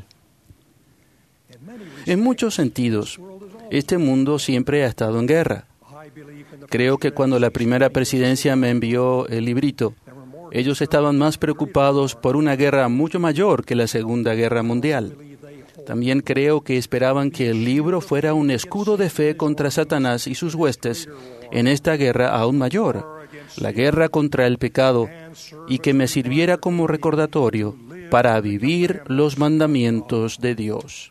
En muchos sentidos, este mundo siempre ha estado en guerra. Creo que cuando la primera presidencia me envió el librito, ellos estaban más preocupados por una guerra mucho mayor que la Segunda Guerra Mundial. También creo que esperaban que el libro fuera un escudo de fe contra Satanás y sus huestes en esta guerra aún mayor, la guerra contra el pecado, y que me sirviera como recordatorio para vivir los mandamientos de Dios.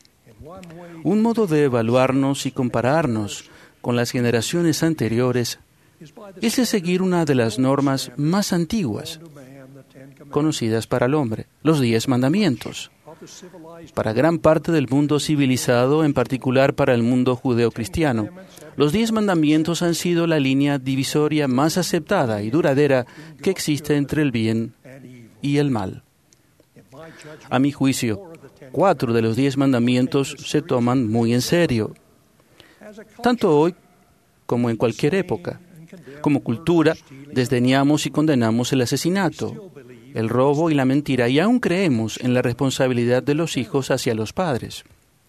Un modo de evaluarnos y compararnos con las generaciones anteriores es el seguir una de las normas más antiguas conocidas para el hombre, los 10 mandamientos. Para gran parte del mundo civilizado, en particular para el mundo judeocristiano, los 10 mandamientos han sido la línea divisoria más aceptada y duradera que existe entre el bien y el mal. A mi juicio, 4 de los 10 mandamientos se toman muy en serio, tanto hoy como en cualquier época. Como cultura, desdeñamos y condenamos el asesinato, el robo y la mentira, y aún creemos en la responsabilidad de los hijos hacia los padres.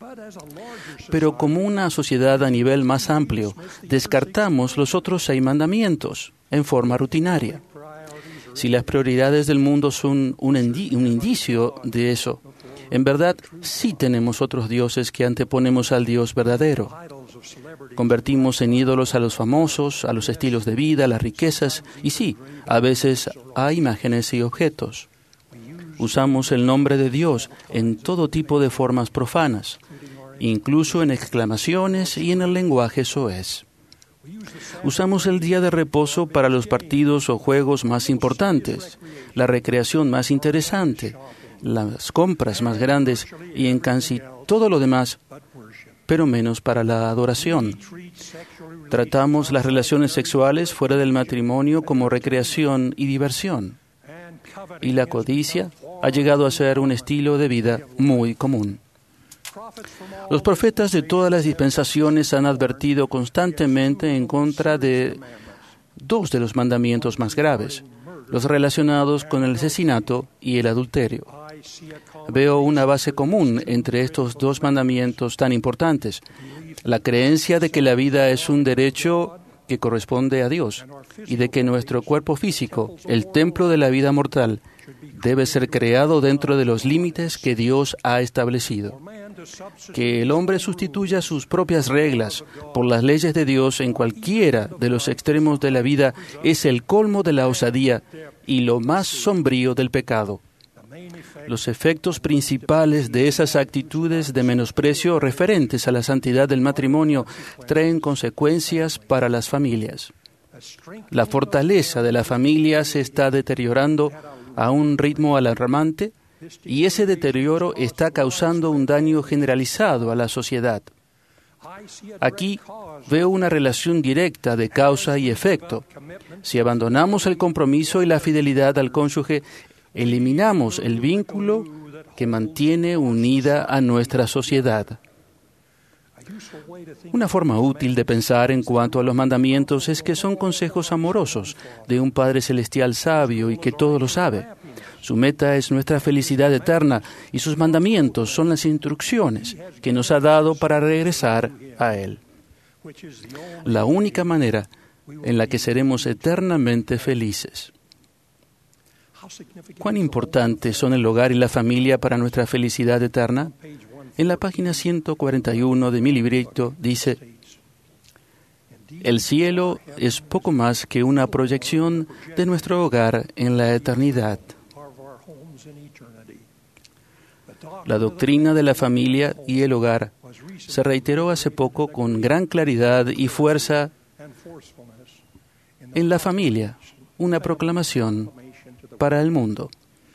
Pero como una sociedad a nivel más amplio, descartamos los otros 6 mandamientos en forma rutinaria. Si las prioridades del mundo son un indicio de eso, en verdad sí tenemos otros dioses que anteponemos al Dios verdadero. Convertimos en ídolos a los famosos, a los estilos de vida, a las riquezas, y sí, a veces a imágenes y objetos. Usamos el nombre de Dios en todo tipo de formas profanas, incluso en exclamaciones y en el lenguaje soez. Usamos el día de reposo para los partidos o juegos más importantes, la recreación más interesante, las compras más grandes y en casi todo lo demás, pero menos para la adoración. Tratamos las relaciones sexuales fuera del matrimonio como recreación y diversión. Y la codicia ha llegado a ser un estilo de vida muy común. Los profetas de todas las dispensaciones han advertido constantemente en contra de 2 de los mandamientos más graves, los relacionados con el asesinato y el adulterio. Veo una base común entre estos 2 mandamientos tan importantes: la creencia de que la vida es un derecho que corresponde a Dios y de que nuestro cuerpo físico, el templo de la vida mortal, debe ser creado dentro de los límites que Dios ha establecido. Que el hombre sustituya sus propias reglas por las leyes de Dios en cualquiera de los extremos de la vida es el colmo de la osadía y lo más sombrío del pecado. Los efectos principales de esas actitudes de menosprecio referentes a la santidad del matrimonio traen consecuencias para las familias. La fortaleza de la familia se está deteriorando a un ritmo alarmante y ese deterioro está causando un daño generalizado a la sociedad. Aquí veo una relación directa de causa y efecto. Si abandonamos el compromiso y la fidelidad al cónyuge, eliminamos el vínculo que mantiene unida a nuestra sociedad. Una forma útil de pensar en cuanto a los mandamientos es que son consejos amorosos de un Padre Celestial sabio y que todo lo sabe. Su meta es nuestra felicidad eterna y sus mandamientos son las instrucciones que nos ha dado para regresar a Él. La única manera en la que seremos eternamente felices. ¿Cuán importantes son el hogar y la familia para nuestra felicidad eterna? En la página 141 de mi librito dice: el cielo es poco más que una proyección de nuestro hogar en la eternidad. La doctrina de la familia y el hogar se reiteró hace poco con gran claridad y fuerza en la familia, una proclamación para el mundo.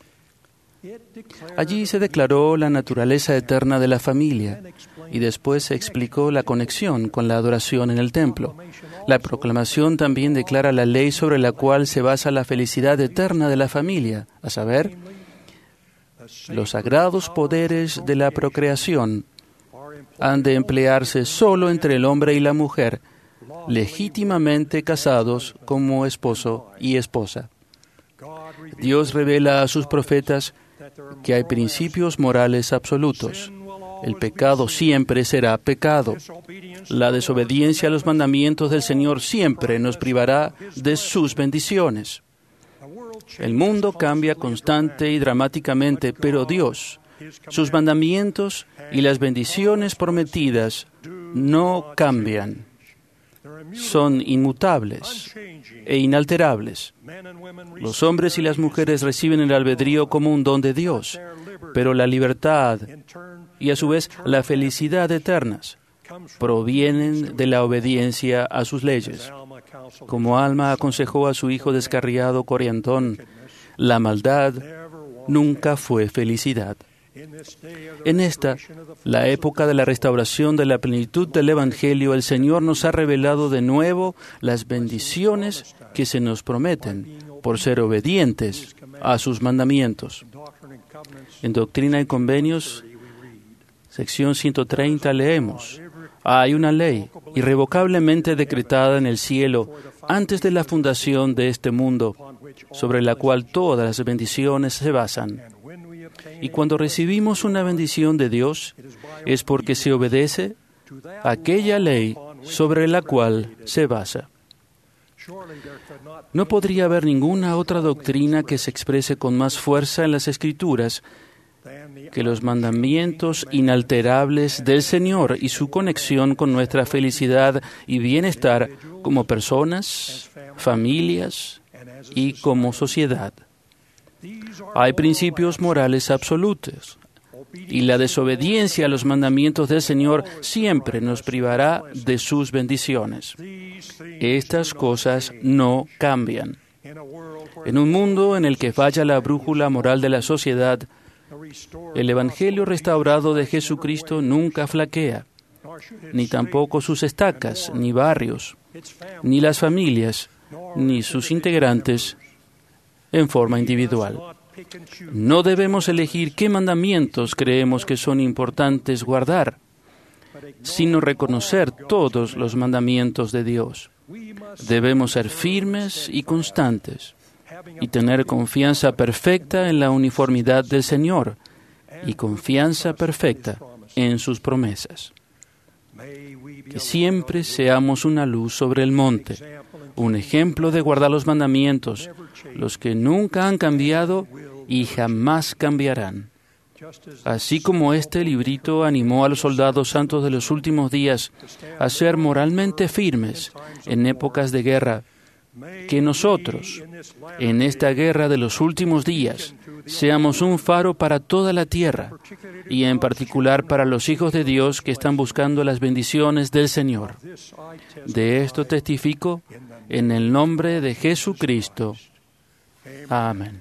Allí se declaró la naturaleza eterna de la familia y después se explicó la conexión con la adoración en el templo. La proclamación también declara la ley sobre la cual se basa la felicidad eterna de la familia, a saber, los sagrados poderes de la procreación han de emplearse solo entre el hombre y la mujer, legítimamente casados como esposo y esposa. Dios revela a sus profetas que hay principios morales absolutos. El pecado siempre será pecado. La desobediencia a los mandamientos del Señor siempre nos privará de sus bendiciones. El mundo cambia constante y dramáticamente, pero Dios, sus mandamientos y las bendiciones prometidas no cambian. Son inmutables e inalterables. Los hombres y las mujeres reciben el albedrío como un don de Dios, pero la libertad y a su vez la felicidad eternas provienen de la obediencia a sus leyes. Como Alma aconsejó a su hijo descarriado Coriantón, la maldad nunca fue felicidad. En esta, la época de la restauración de la plenitud del Evangelio, el Señor nos ha revelado de nuevo las bendiciones que se nos prometen por ser obedientes a sus mandamientos. En Doctrina y Convenios, sección 130, leemos: hay una ley irrevocablemente decretada en el cielo antes de la fundación de este mundo, sobre la cual todas las bendiciones se basan. Y cuando recibimos una bendición de Dios, es porque se obedece a aquella ley sobre la cual se basa. No podría haber ninguna otra doctrina que se exprese con más fuerza en las Escrituras que los mandamientos inalterables del Señor y su conexión con nuestra felicidad y bienestar como personas, familias y como sociedad. Hay principios morales absolutos, y la desobediencia a los mandamientos del Señor siempre nos privará de sus bendiciones. Estas cosas no cambian. En un mundo en el que falla la brújula moral de la sociedad, el Evangelio restaurado de Jesucristo nunca flaquea, ni tampoco sus estacas, ni barrios, ni las familias, ni sus integrantes en forma individual. No debemos elegir qué mandamientos creemos que son importantes guardar, sino reconocer todos los mandamientos de Dios. Debemos ser firmes y constantes y tener confianza perfecta en la uniformidad del Señor y confianza perfecta en sus promesas. Que siempre seamos una luz sobre el monte, un ejemplo de guardar los mandamientos, los que nunca han cambiado y jamás cambiarán. Así como este librito animó a los soldados santos de los últimos días a ser moralmente firmes en épocas de guerra, que nosotros, en esta guerra de los últimos días, seamos un faro para toda la tierra, y en particular para los hijos de Dios que están buscando las bendiciones del Señor. De esto testifico en el nombre de Jesucristo. Amén.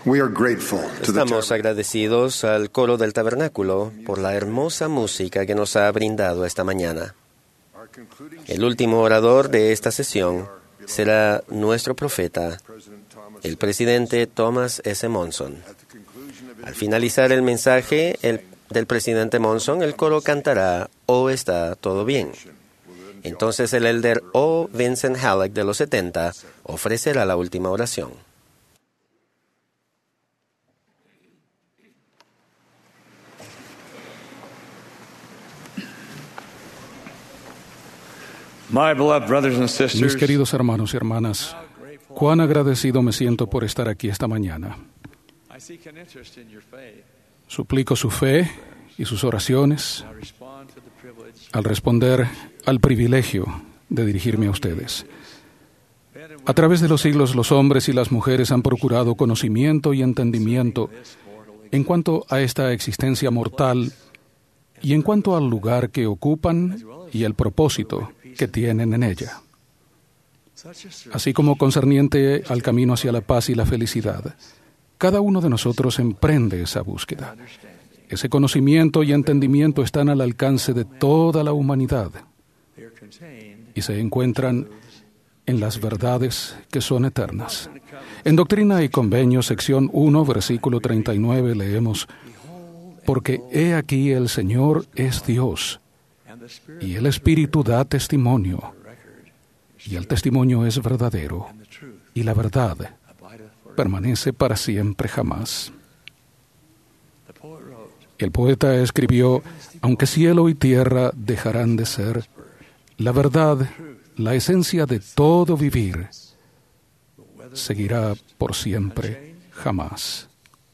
We are grateful to the Estamos agradecidos al coro del tabernáculo por la hermosa música que nos ha brindado esta mañana. El último orador de esta sesión será nuestro profeta, el presidente Thomas S. Monson. Al finalizar el mensaje del presidente Monson, el coro cantará «Oh, está todo bien». Entonces el elder O. Vincent Halleck de los 70 ofrecerá la última oración. Mis queridos hermanos y hermanas, cuán agradecido me siento por estar aquí esta mañana. Suplico su fe y sus oraciones al responder al privilegio de dirigirme a ustedes. A través de los siglos, los hombres y las mujeres han procurado conocimiento y entendimiento en cuanto a esta existencia mortal y en cuanto al lugar que ocupan y el propósito que tienen en ella, así como concerniente al camino hacia la paz y la felicidad. Cada uno de nosotros emprende esa búsqueda. Ese conocimiento y entendimiento están al alcance de toda la humanidad y se encuentran en las verdades que son eternas. En Doctrina y Convenios, sección 1, versículo 39, leemos: «Porque he aquí el Señor es Dios, y el Espíritu da testimonio, y el testimonio es verdadero, y la verdad permanece para siempre jamás». El poeta escribió: «Aunque cielo y tierra dejarán de ser, la verdad, la esencia de todo vivir, seguirá por siempre jamás».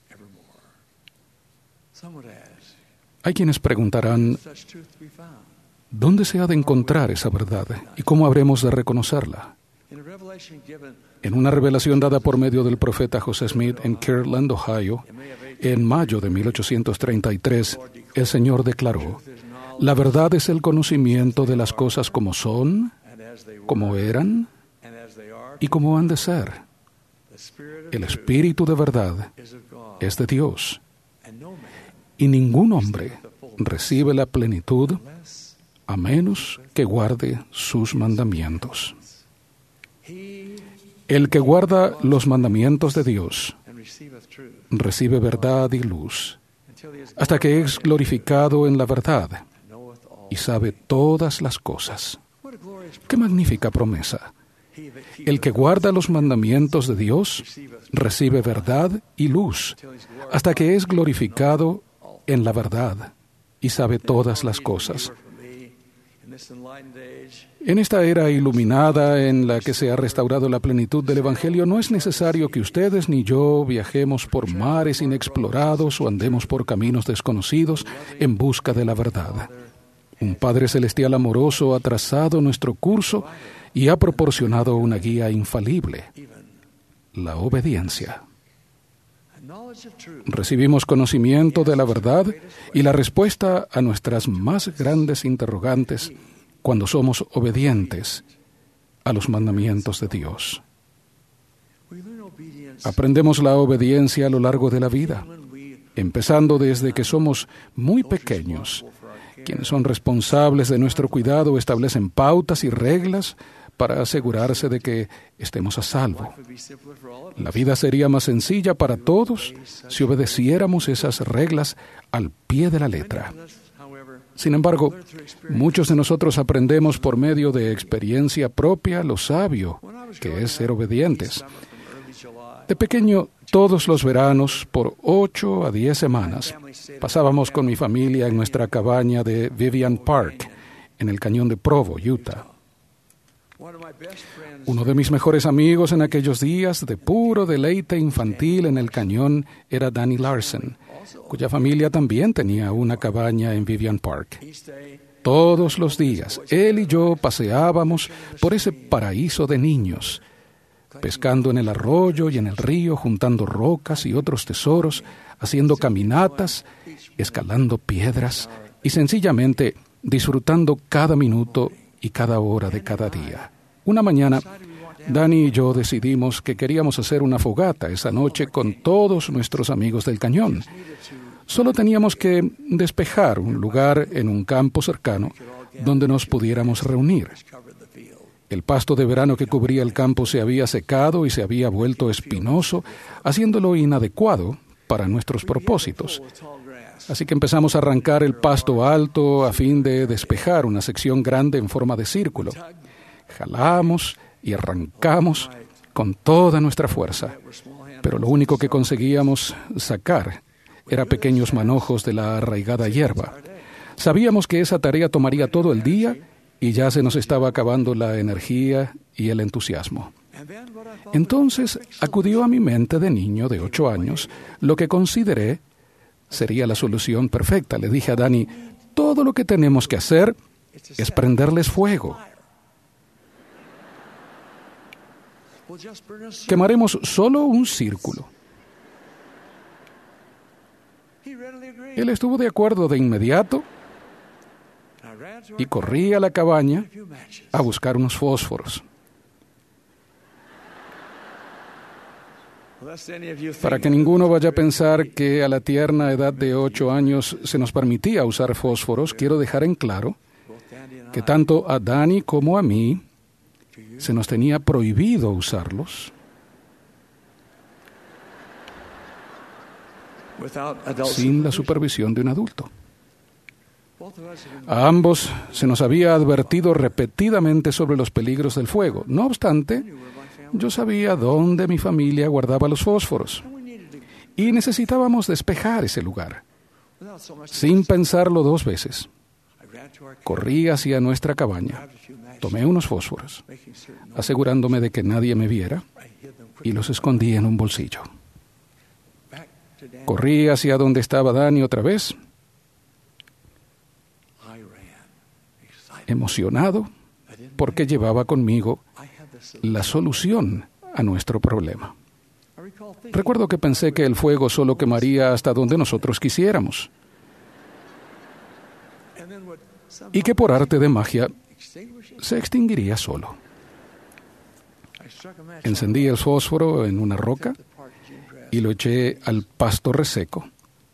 Hay quienes preguntarán: ¿dónde se ha de encontrar esa verdad y cómo habremos de reconocerla? En una revelación dada por medio del profeta José Smith en Kirtland, Ohio, en mayo de 1833, el Señor declaró: «La verdad es el conocimiento de las cosas como son, como eran y como han de ser. El Espíritu de verdad es de Dios, y ningún hombre recibe la plenitud a menos que guarde sus mandamientos». El que guarda los mandamientos de Dios recibe verdad y luz, hasta que es glorificado en la verdad y sabe todas las cosas. ¡Qué magnífica promesa! El que guarda los mandamientos de Dios recibe verdad y luz, hasta que es glorificado en la verdad y sabe todas las cosas. En esta era iluminada en la que se ha restaurado la plenitud del Evangelio, no es necesario que ustedes ni yo viajemos por mares inexplorados o andemos por caminos desconocidos en busca de la verdad. Un Padre Celestial amoroso ha trazado nuestro curso y ha proporcionado una guía infalible: la obediencia. Recibimos conocimiento de la verdad y la respuesta a nuestras más grandes interrogantes cuando somos obedientes a los mandamientos de Dios. Aprendemos la obediencia a lo largo de la vida, empezando desde que somos muy pequeños. Quienes son responsables de nuestro cuidado establecen pautas y reglas para asegurarse de que estemos a salvo. La vida sería más sencilla para todos si obedeciéramos esas reglas al pie de la letra. Sin embargo, muchos de nosotros aprendemos por medio de experiencia propia lo sabio que es ser obedientes. De pequeño, todos los veranos, por 8 a 10 semanas, pasábamos con mi familia en nuestra cabaña de Vivian Park, en el cañón de Provo, Utah. Uno de mis mejores amigos en aquellos días de puro deleite infantil en el cañón era Danny Larson, cuya familia también tenía una cabaña en Vivian Park. Todos los días, él y yo paseábamos por ese paraíso de niños, pescando en el arroyo y en el río, juntando rocas y otros tesoros, haciendo caminatas, escalando piedras y sencillamente disfrutando cada minuto y cada hora de cada día. Una mañana Danny y yo decidimos que queríamos hacer una fogata esa noche con todos nuestros amigos del cañón. Solo teníamos que despejar un lugar en un campo cercano donde nos pudiéramos reunir. El pasto de verano que cubría el campo se había secado y se había vuelto espinoso, haciéndolo inadecuado para nuestros propósitos. Así que empezamos a arrancar el pasto alto a fin de despejar una sección grande en forma de círculo. Jalamos y arrancamos con toda nuestra fuerza, pero lo único que conseguíamos sacar era pequeños manojos de la arraigada hierba. Sabíamos que esa tarea tomaría todo el día y ya se nos estaba acabando la energía y el entusiasmo. Entonces acudió a mi mente de niño de 8 años lo que consideré sería la solución perfecta. Le dije a Danny, todo lo que tenemos que hacer es prenderles fuego. Quemaremos solo un círculo. Él estuvo de acuerdo de inmediato y corrí a la cabaña a buscar unos fósforos. Para que ninguno vaya a pensar que a la tierna edad de 8 años se nos permitía usar fósforos, quiero dejar en claro que tanto a Danny como a mí se nos tenía prohibido usarlos sin la supervisión de un adulto. A ambos se nos había advertido repetidamente sobre los peligros del fuego. No obstante, yo sabía dónde mi familia guardaba los fósforos y necesitábamos despejar ese lugar. Sin pensarlo 2 veces, corrí hacia nuestra cabaña, tomé unos fósforos, asegurándome de que nadie me viera, y los escondí en un bolsillo. Corrí hacia donde estaba Danny otra vez, emocionado porque llevaba conmigo la solución a nuestro problema. Recuerdo que pensé que el fuego solo quemaría hasta donde nosotros quisiéramos y que por arte de magia se extinguiría solo. Encendí el fósforo en una roca y lo eché al pasto reseco,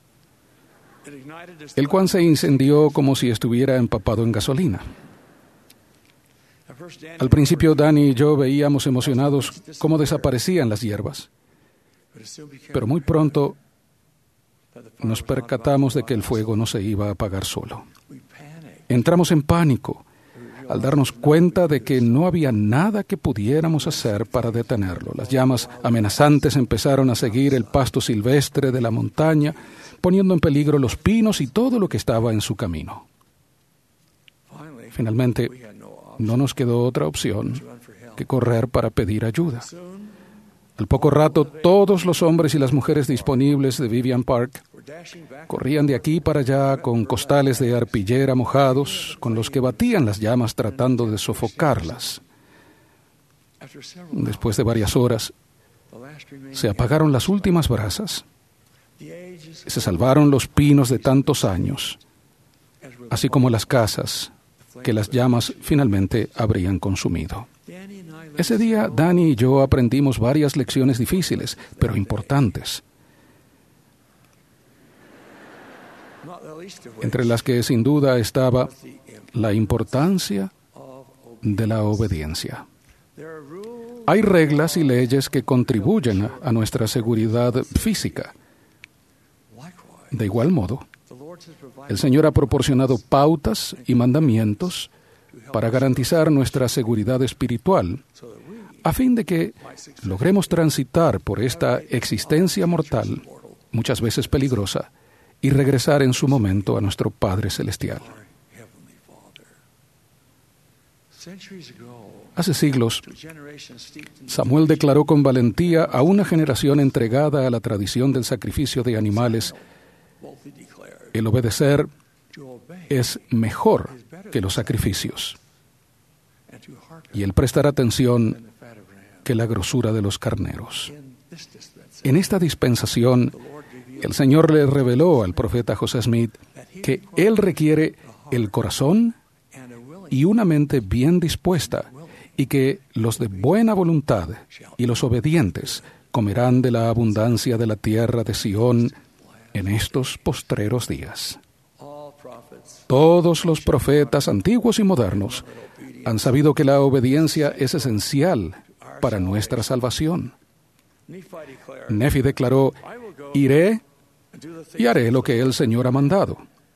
el cual se incendió como si estuviera empapado en gasolina. Al principio, Danny y yo veíamos emocionados cómo desaparecían las hierbas, pero muy pronto nos percatamos de que el fuego no se iba a apagar solo. Entramos en pánico al darnos cuenta de que no había nada que pudiéramos hacer para detenerlo. Las llamas amenazantes empezaron a seguir el pasto silvestre de la montaña, poniendo en peligro los pinos y todo lo que estaba en su camino. Finalmente, no nos quedó otra opción que correr para pedir ayuda. Al poco rato, todos los hombres y las mujeres disponibles de Vivian Park corrían de aquí para allá con costales de arpillera mojados, con los que batían las llamas tratando de sofocarlas. Después de varias horas, se apagaron las últimas brasas. Se salvaron los pinos de tantos años, así como las casas que las llamas finalmente habrían consumido. Ese día, Danny y yo aprendimos varias lecciones difíciles, pero importantes, entre las que sin duda estaba la importancia de la obediencia. Hay reglas y leyes que contribuyen a nuestra seguridad física. De igual modo, el Señor ha proporcionado pautas y mandamientos para garantizar nuestra seguridad espiritual, a fin de que logremos transitar por esta existencia mortal, muchas veces peligrosa, y regresar en su momento a nuestro Padre Celestial. Hace siglos, Samuel declaró con valentía a una generación entregada a la tradición del sacrificio de animales: el obedecer es mejor que los sacrificios, y el prestar atención que la grosura de los carneros. En esta dispensación, el Señor le reveló al profeta José Smith que Él requiere el corazón y una mente bien dispuesta, y que los de buena voluntad y los obedientes comerán de la abundancia de la tierra de Sión en estos postreros días. Todos los profetas antiguos y modernos han sabido que la obediencia es esencial para nuestra salvación. Nefi declaró: iré y haré lo que el Señor ha mandado.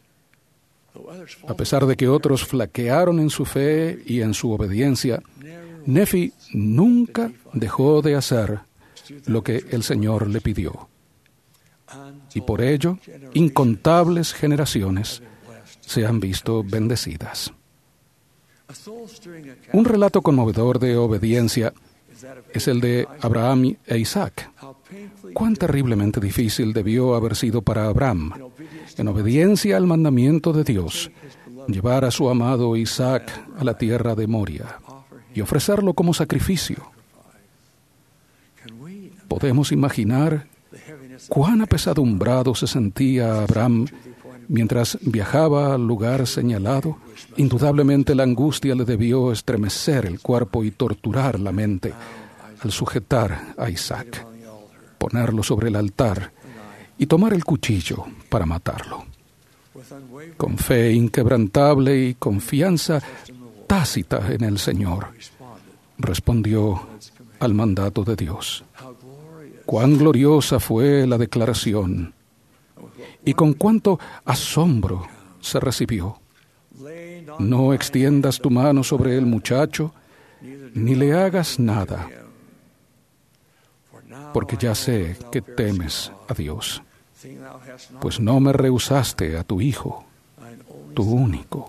A pesar de que otros flaquearon en su fe y en su obediencia, Nefi nunca dejó de hacer lo que el Señor le pidió. Y por ello, incontables generaciones se han visto bendecidas. Un relato conmovedor de obediencia es el de Abraham e Isaac. Cuán terriblemente difícil debió haber sido para Abraham, en obediencia al mandamiento de Dios, llevar a su amado Isaac a la tierra de Moria y ofrecerlo como sacrificio. Podemos imaginar cuán apesadumbrado se sentía Abraham mientras viajaba al lugar señalado. Indudablemente la angustia le debió estremecer el cuerpo y torturar la mente al sujetar a Isaac, ponerlo sobre el altar y tomar el cuchillo para matarlo. Con fe inquebrantable y confianza tácita en el Señor, respondió al mandato de Dios. Cuán gloriosa fue la declaración y con cuánto asombro se recibió. No extiendas tu mano sobre el muchacho, ni le hagas nada, porque ya sé que temes a Dios, pues no me rehusaste a tu hijo, tu único.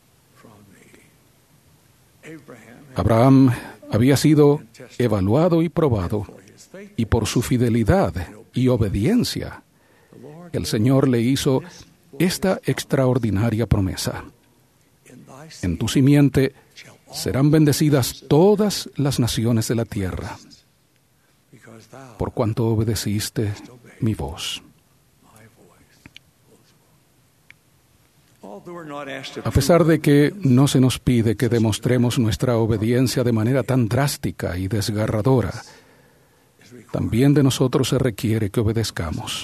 Abraham había sido evaluado y probado, y por su fidelidad y obediencia, el Señor le hizo esta extraordinaria promesa: en tu simiente serán bendecidas todas las naciones de la tierra, por cuanto obedeciste mi voz. A pesar de que no se nos pide que demostremos nuestra obediencia de manera tan drástica y desgarradora, también de nosotros se requiere que obedezcamos.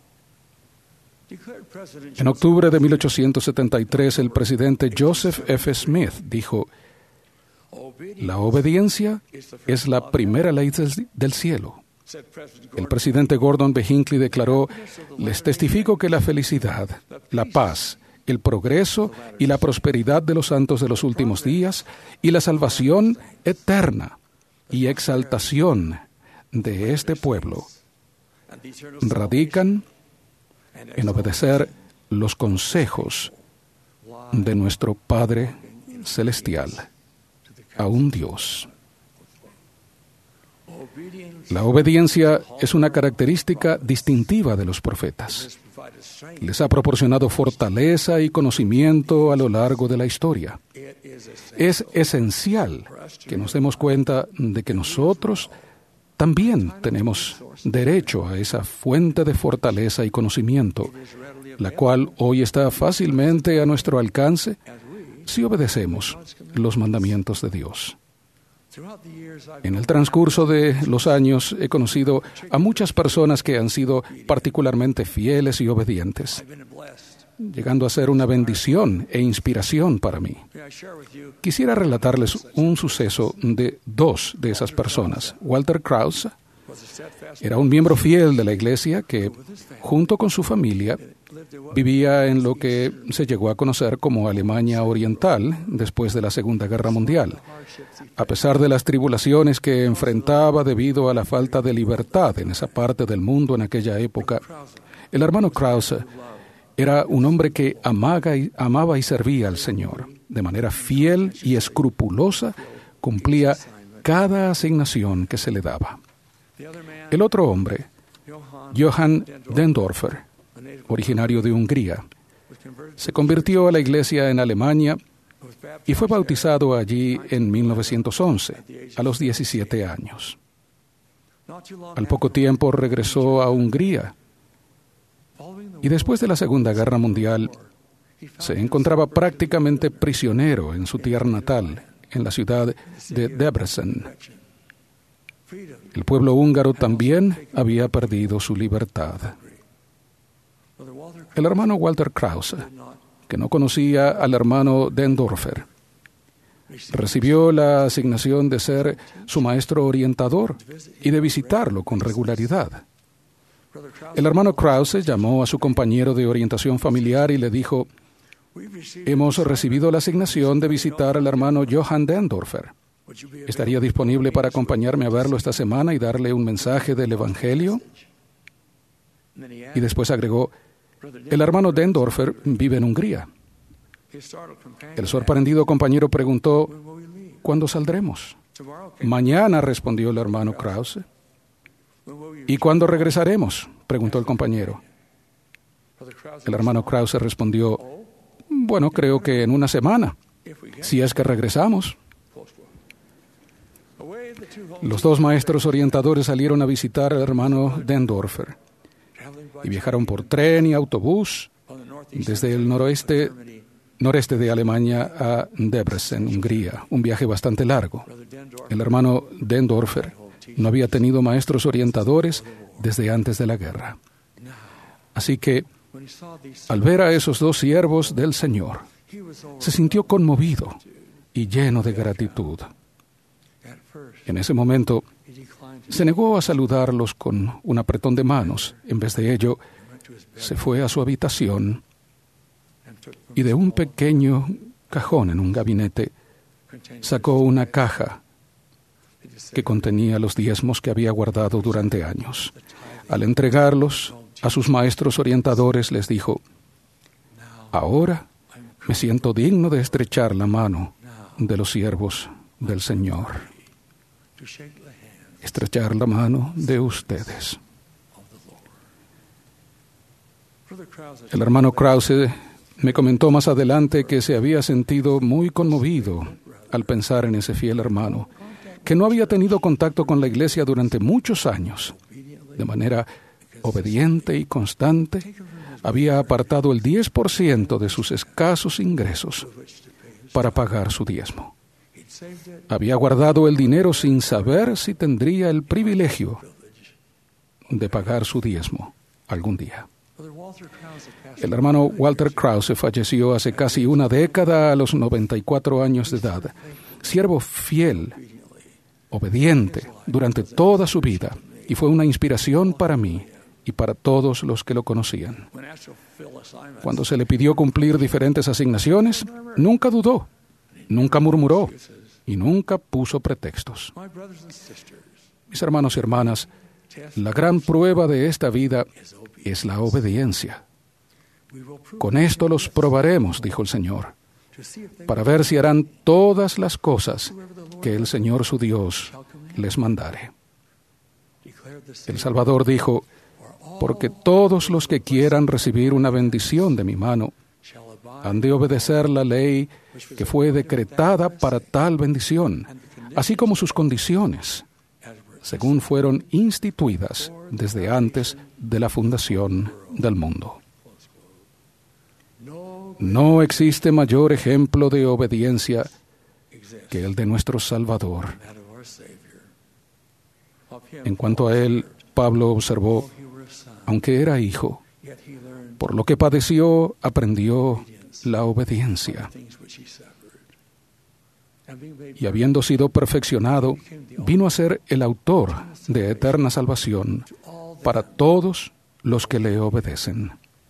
En octubre de 1873, el presidente Joseph F. Smith dijo: la obediencia es la primera ley del cielo. El presidente Gordon B. Hinckley declaró: les testifico que la felicidad, la paz, el progreso y la prosperidad de los santos de los últimos días y la salvación eterna y exaltación de este pueblo radican en obedecer los consejos de nuestro Padre Celestial a un Dios. La obediencia es una característica distintiva de los profetas. Les ha proporcionado fortaleza y conocimiento a lo largo de la historia. Es esencial que nos demos cuenta de que nosotros también tenemos derecho a esa fuente de fortaleza y conocimiento, la cual hoy está fácilmente a nuestro alcance si obedecemos los mandamientos de Dios. En el transcurso de los años he conocido a muchas personas que han sido particularmente fieles y obedientes, llegando a ser una bendición e inspiración para mí. Quisiera relatarles un suceso de dos de esas personas. Walter Krause era un miembro fiel de la iglesia que, junto con su familia, vivía en lo que se llegó a conocer como Alemania Oriental después de la Segunda Guerra Mundial. A pesar de las tribulaciones que enfrentaba debido a la falta de libertad en esa parte del mundo en aquella época, el hermano Krause era un hombre que amaba y servía al Señor. De manera fiel y escrupulosa, cumplía cada asignación que se le daba. El otro hombre, Johann Dendorfer, originario de Hungría, se convirtió a la iglesia en Alemania y fue bautizado allí en 1911, a los 17 años. Al poco tiempo regresó a Hungría y después de la Segunda Guerra Mundial se encontraba prácticamente prisionero en su tierra natal, en la ciudad de Debrecen. El pueblo húngaro también había perdido su libertad. El hermano Walter Krause, que no conocía al hermano Dendorfer, recibió la asignación de ser su maestro orientador y de visitarlo con regularidad. El hermano Krause llamó a su compañero de orientación familiar y le dijo: hemos recibido la asignación de visitar al hermano Johann Dendorfer. ¿Estaría disponible para acompañarme a verlo esta semana y darle un mensaje del Evangelio? Y después agregó: el hermano Dendorfer vive en Hungría. El sorprendido compañero preguntó: ¿cuándo saldremos? Mañana, respondió el hermano Krause. ¿Y cuándo regresaremos?, preguntó el compañero. El hermano Krause respondió: bueno, creo que en una semana, si es que regresamos. Los dos maestros orientadores salieron a visitar al hermano Dendorfer y viajaron por tren y autobús desde el noreste de Alemania a Debrecen, Hungría, un viaje bastante largo. El hermano Dendorfer no había tenido maestros orientadores desde antes de la guerra. Así que, al ver a esos dos siervos del Señor, se sintió conmovido y lleno de gratitud. En ese momento, se negó a saludarlos con un apretón de manos. En vez de ello, se fue a su habitación y de un pequeño cajón en un gabinete sacó una caja que contenía los diezmos que había guardado durante años. Al entregarlos a sus maestros orientadores, les dijo: ahora me siento digno de estrechar la mano de los siervos del Señor, estrechar la mano de ustedes. El hermano Krause me comentó más adelante que se había sentido muy conmovido al pensar en ese fiel hermano, que no había tenido contacto con la iglesia durante muchos años. De manera obediente y constante, había apartado el 10% de sus escasos ingresos para pagar su diezmo. Había guardado el dinero sin saber si tendría el privilegio de pagar su diezmo algún día. El hermano Walter Krause falleció hace casi una década a los 94 años de edad, siervo fiel, obediente durante toda su vida, y fue una inspiración para mí y para todos los que lo conocían. Cuando se le pidió cumplir diferentes asignaciones, nunca dudó, nunca murmuró y nunca puso pretextos. Mis hermanos y hermanas, la gran prueba de esta vida es la obediencia. Con esto los probaremos, dijo el Señor, para ver si harán todas las cosas que el Señor su Dios les mandare. El Salvador dijo: porque todos los que quieran recibir una bendición de mi mano han de obedecer la ley que fue decretada para tal bendición, así como sus condiciones, según fueron instituidas desde antes de la fundación del mundo. No existe mayor ejemplo de obediencia que el de nuestro Salvador. En cuanto a él, Pablo observó: aunque era hijo, por lo que padeció, aprendió la obediencia. Y habiendo sido perfeccionado, vino a ser el autor de eterna salvación para todos los que le obedecen.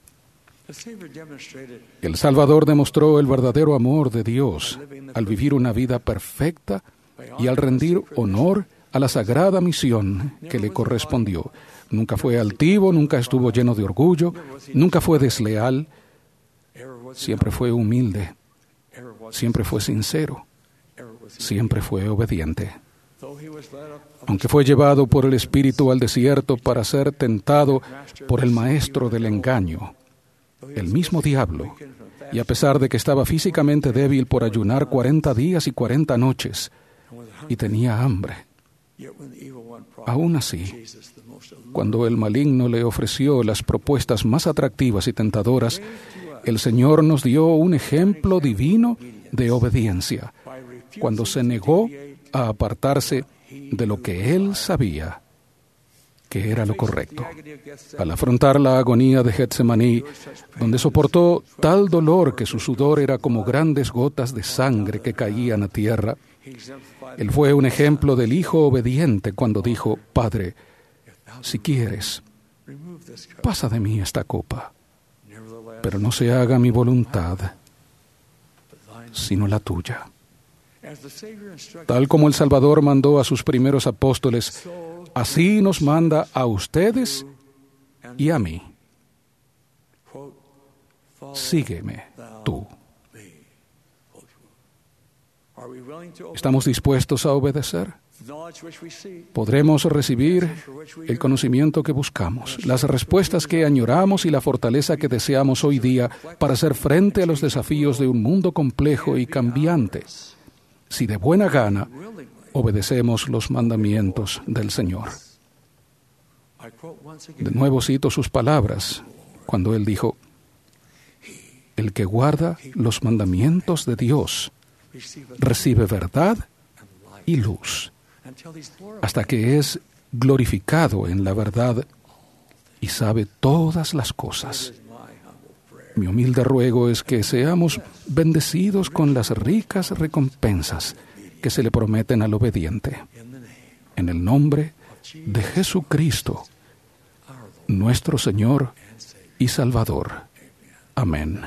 El Salvador demostró el verdadero amor de Dios al vivir una vida perfecta y al rendir honor a la sagrada misión que le correspondió. Nunca fue altivo, nunca estuvo lleno de orgullo, nunca fue desleal, siempre fue humilde, siempre fue sincero, siempre fue obediente. Aunque fue llevado por el Espíritu al desierto para ser tentado por el maestro del engaño, el mismo diablo, y a pesar de que estaba físicamente débil por ayunar 40 días y 40 noches, y tenía hambre, aún así, cuando el maligno le ofreció las propuestas más atractivas y tentadoras, el Señor nos dio un ejemplo divino de obediencia cuando se negó a apartarse de lo que él sabía que era lo correcto. Al afrontar la agonía de Getsemaní, donde soportó tal dolor que su sudor era como grandes gotas de sangre que caían a tierra, él fue un ejemplo del hijo obediente cuando dijo: Padre, si quieres, pasa de mí esta copa, pero no se haga mi voluntad, sino la tuya. Tal como el Salvador mandó a sus primeros apóstoles, así nos manda a ustedes y a mí. Sígueme tú. ¿Estamos dispuestos a obedecer? Podremos recibir el conocimiento que buscamos, las respuestas que añoramos y la fortaleza que deseamos hoy día para hacer frente a los desafíos de un mundo complejo y cambiante, si de buena gana obedecemos los mandamientos del Señor. De nuevo cito sus palabras cuando Él dijo: el que guarda los mandamientos de Dios recibe verdad y luz, hasta que es glorificado en la verdad y sabe todas las cosas. Mi humilde ruego es que seamos bendecidos con las ricas recompensas que se le prometen al obediente. En el nombre de Jesucristo, nuestro Señor y Salvador. Amén.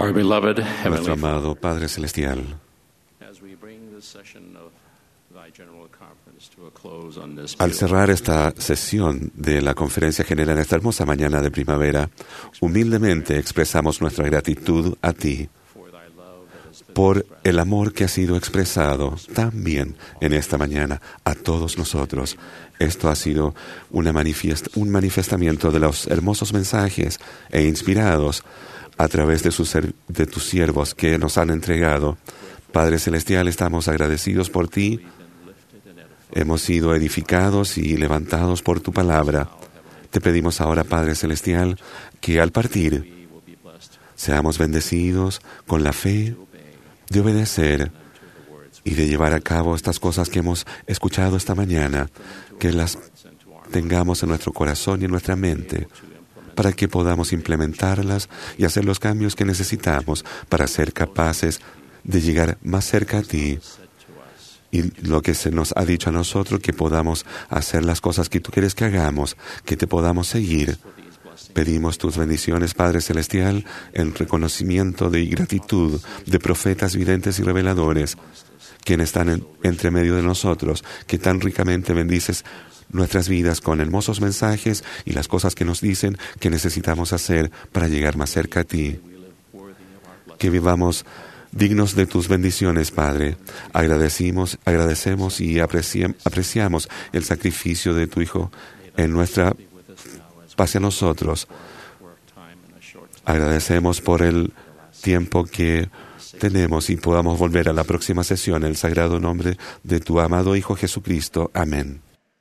Nuestro amado Padre Celestial, al cerrar esta sesión de la Conferencia General, esta hermosa mañana de primavera, humildemente expresamos nuestra gratitud a ti por el amor que ha sido expresado también en esta mañana a todos nosotros. Esto ha sido un manifestamiento de los hermosos mensajes e inspirados a través de tus siervos que nos han entregado. Padre Celestial, estamos agradecidos por ti. Hemos sido edificados y levantados por tu palabra. Te pedimos ahora, Padre Celestial, que al partir seamos bendecidos con la fe de obedecer y de llevar a cabo estas cosas que hemos escuchado esta mañana, que las tengamos en nuestro corazón y en nuestra mente, para que podamos implementarlas y hacer los cambios que necesitamos para ser capaces de llegar más cerca a ti. Y lo que se nos ha dicho a nosotros, que podamos hacer las cosas que tú quieres que hagamos, que te podamos seguir. Pedimos tus bendiciones, Padre Celestial, en reconocimiento de gratitud de profetas, videntes y reveladores, quienes están entre medio de nosotros, que tan ricamente bendices nuestras vidas con hermosos mensajes y las cosas que nos dicen que necesitamos hacer para llegar más cerca a ti. Que vivamos dignos de tus bendiciones, Padre. Agradecemos y apreciamos el sacrificio de tu Hijo en nuestra hacia nosotros. Agradecemos por el tiempo que tenemos y podamos volver a la próxima sesión en el sagrado nombre de tu amado Hijo Jesucristo. Amén.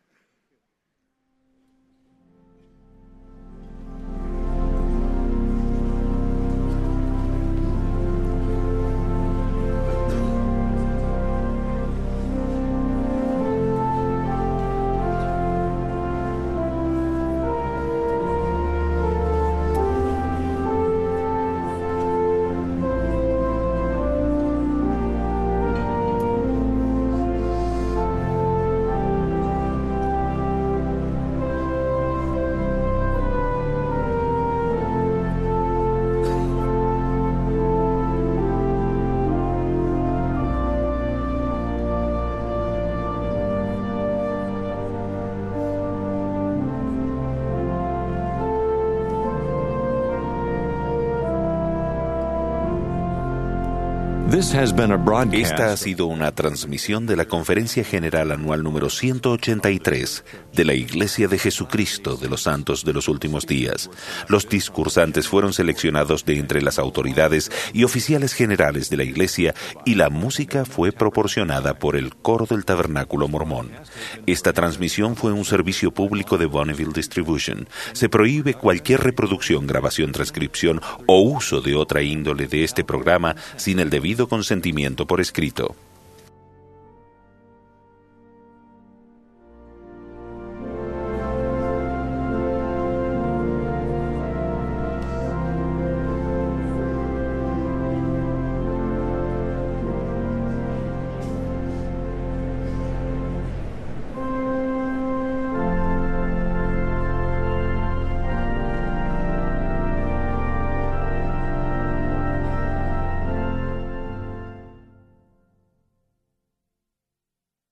Esta ha sido una transmisión de la Conferencia General Anual número 183 de la Iglesia de Jesucristo de los Santos de los Últimos Días. Los discursantes fueron seleccionados de entre las autoridades y oficiales generales de la Iglesia y la música fue proporcionada por el Coro del Tabernáculo Mormón. Esta transmisión fue un servicio público de Bonneville Distribution. Se prohíbe cualquier reproducción, grabación, transcripción o uso de otra índole de este programa sin el debido consentimiento por escrito.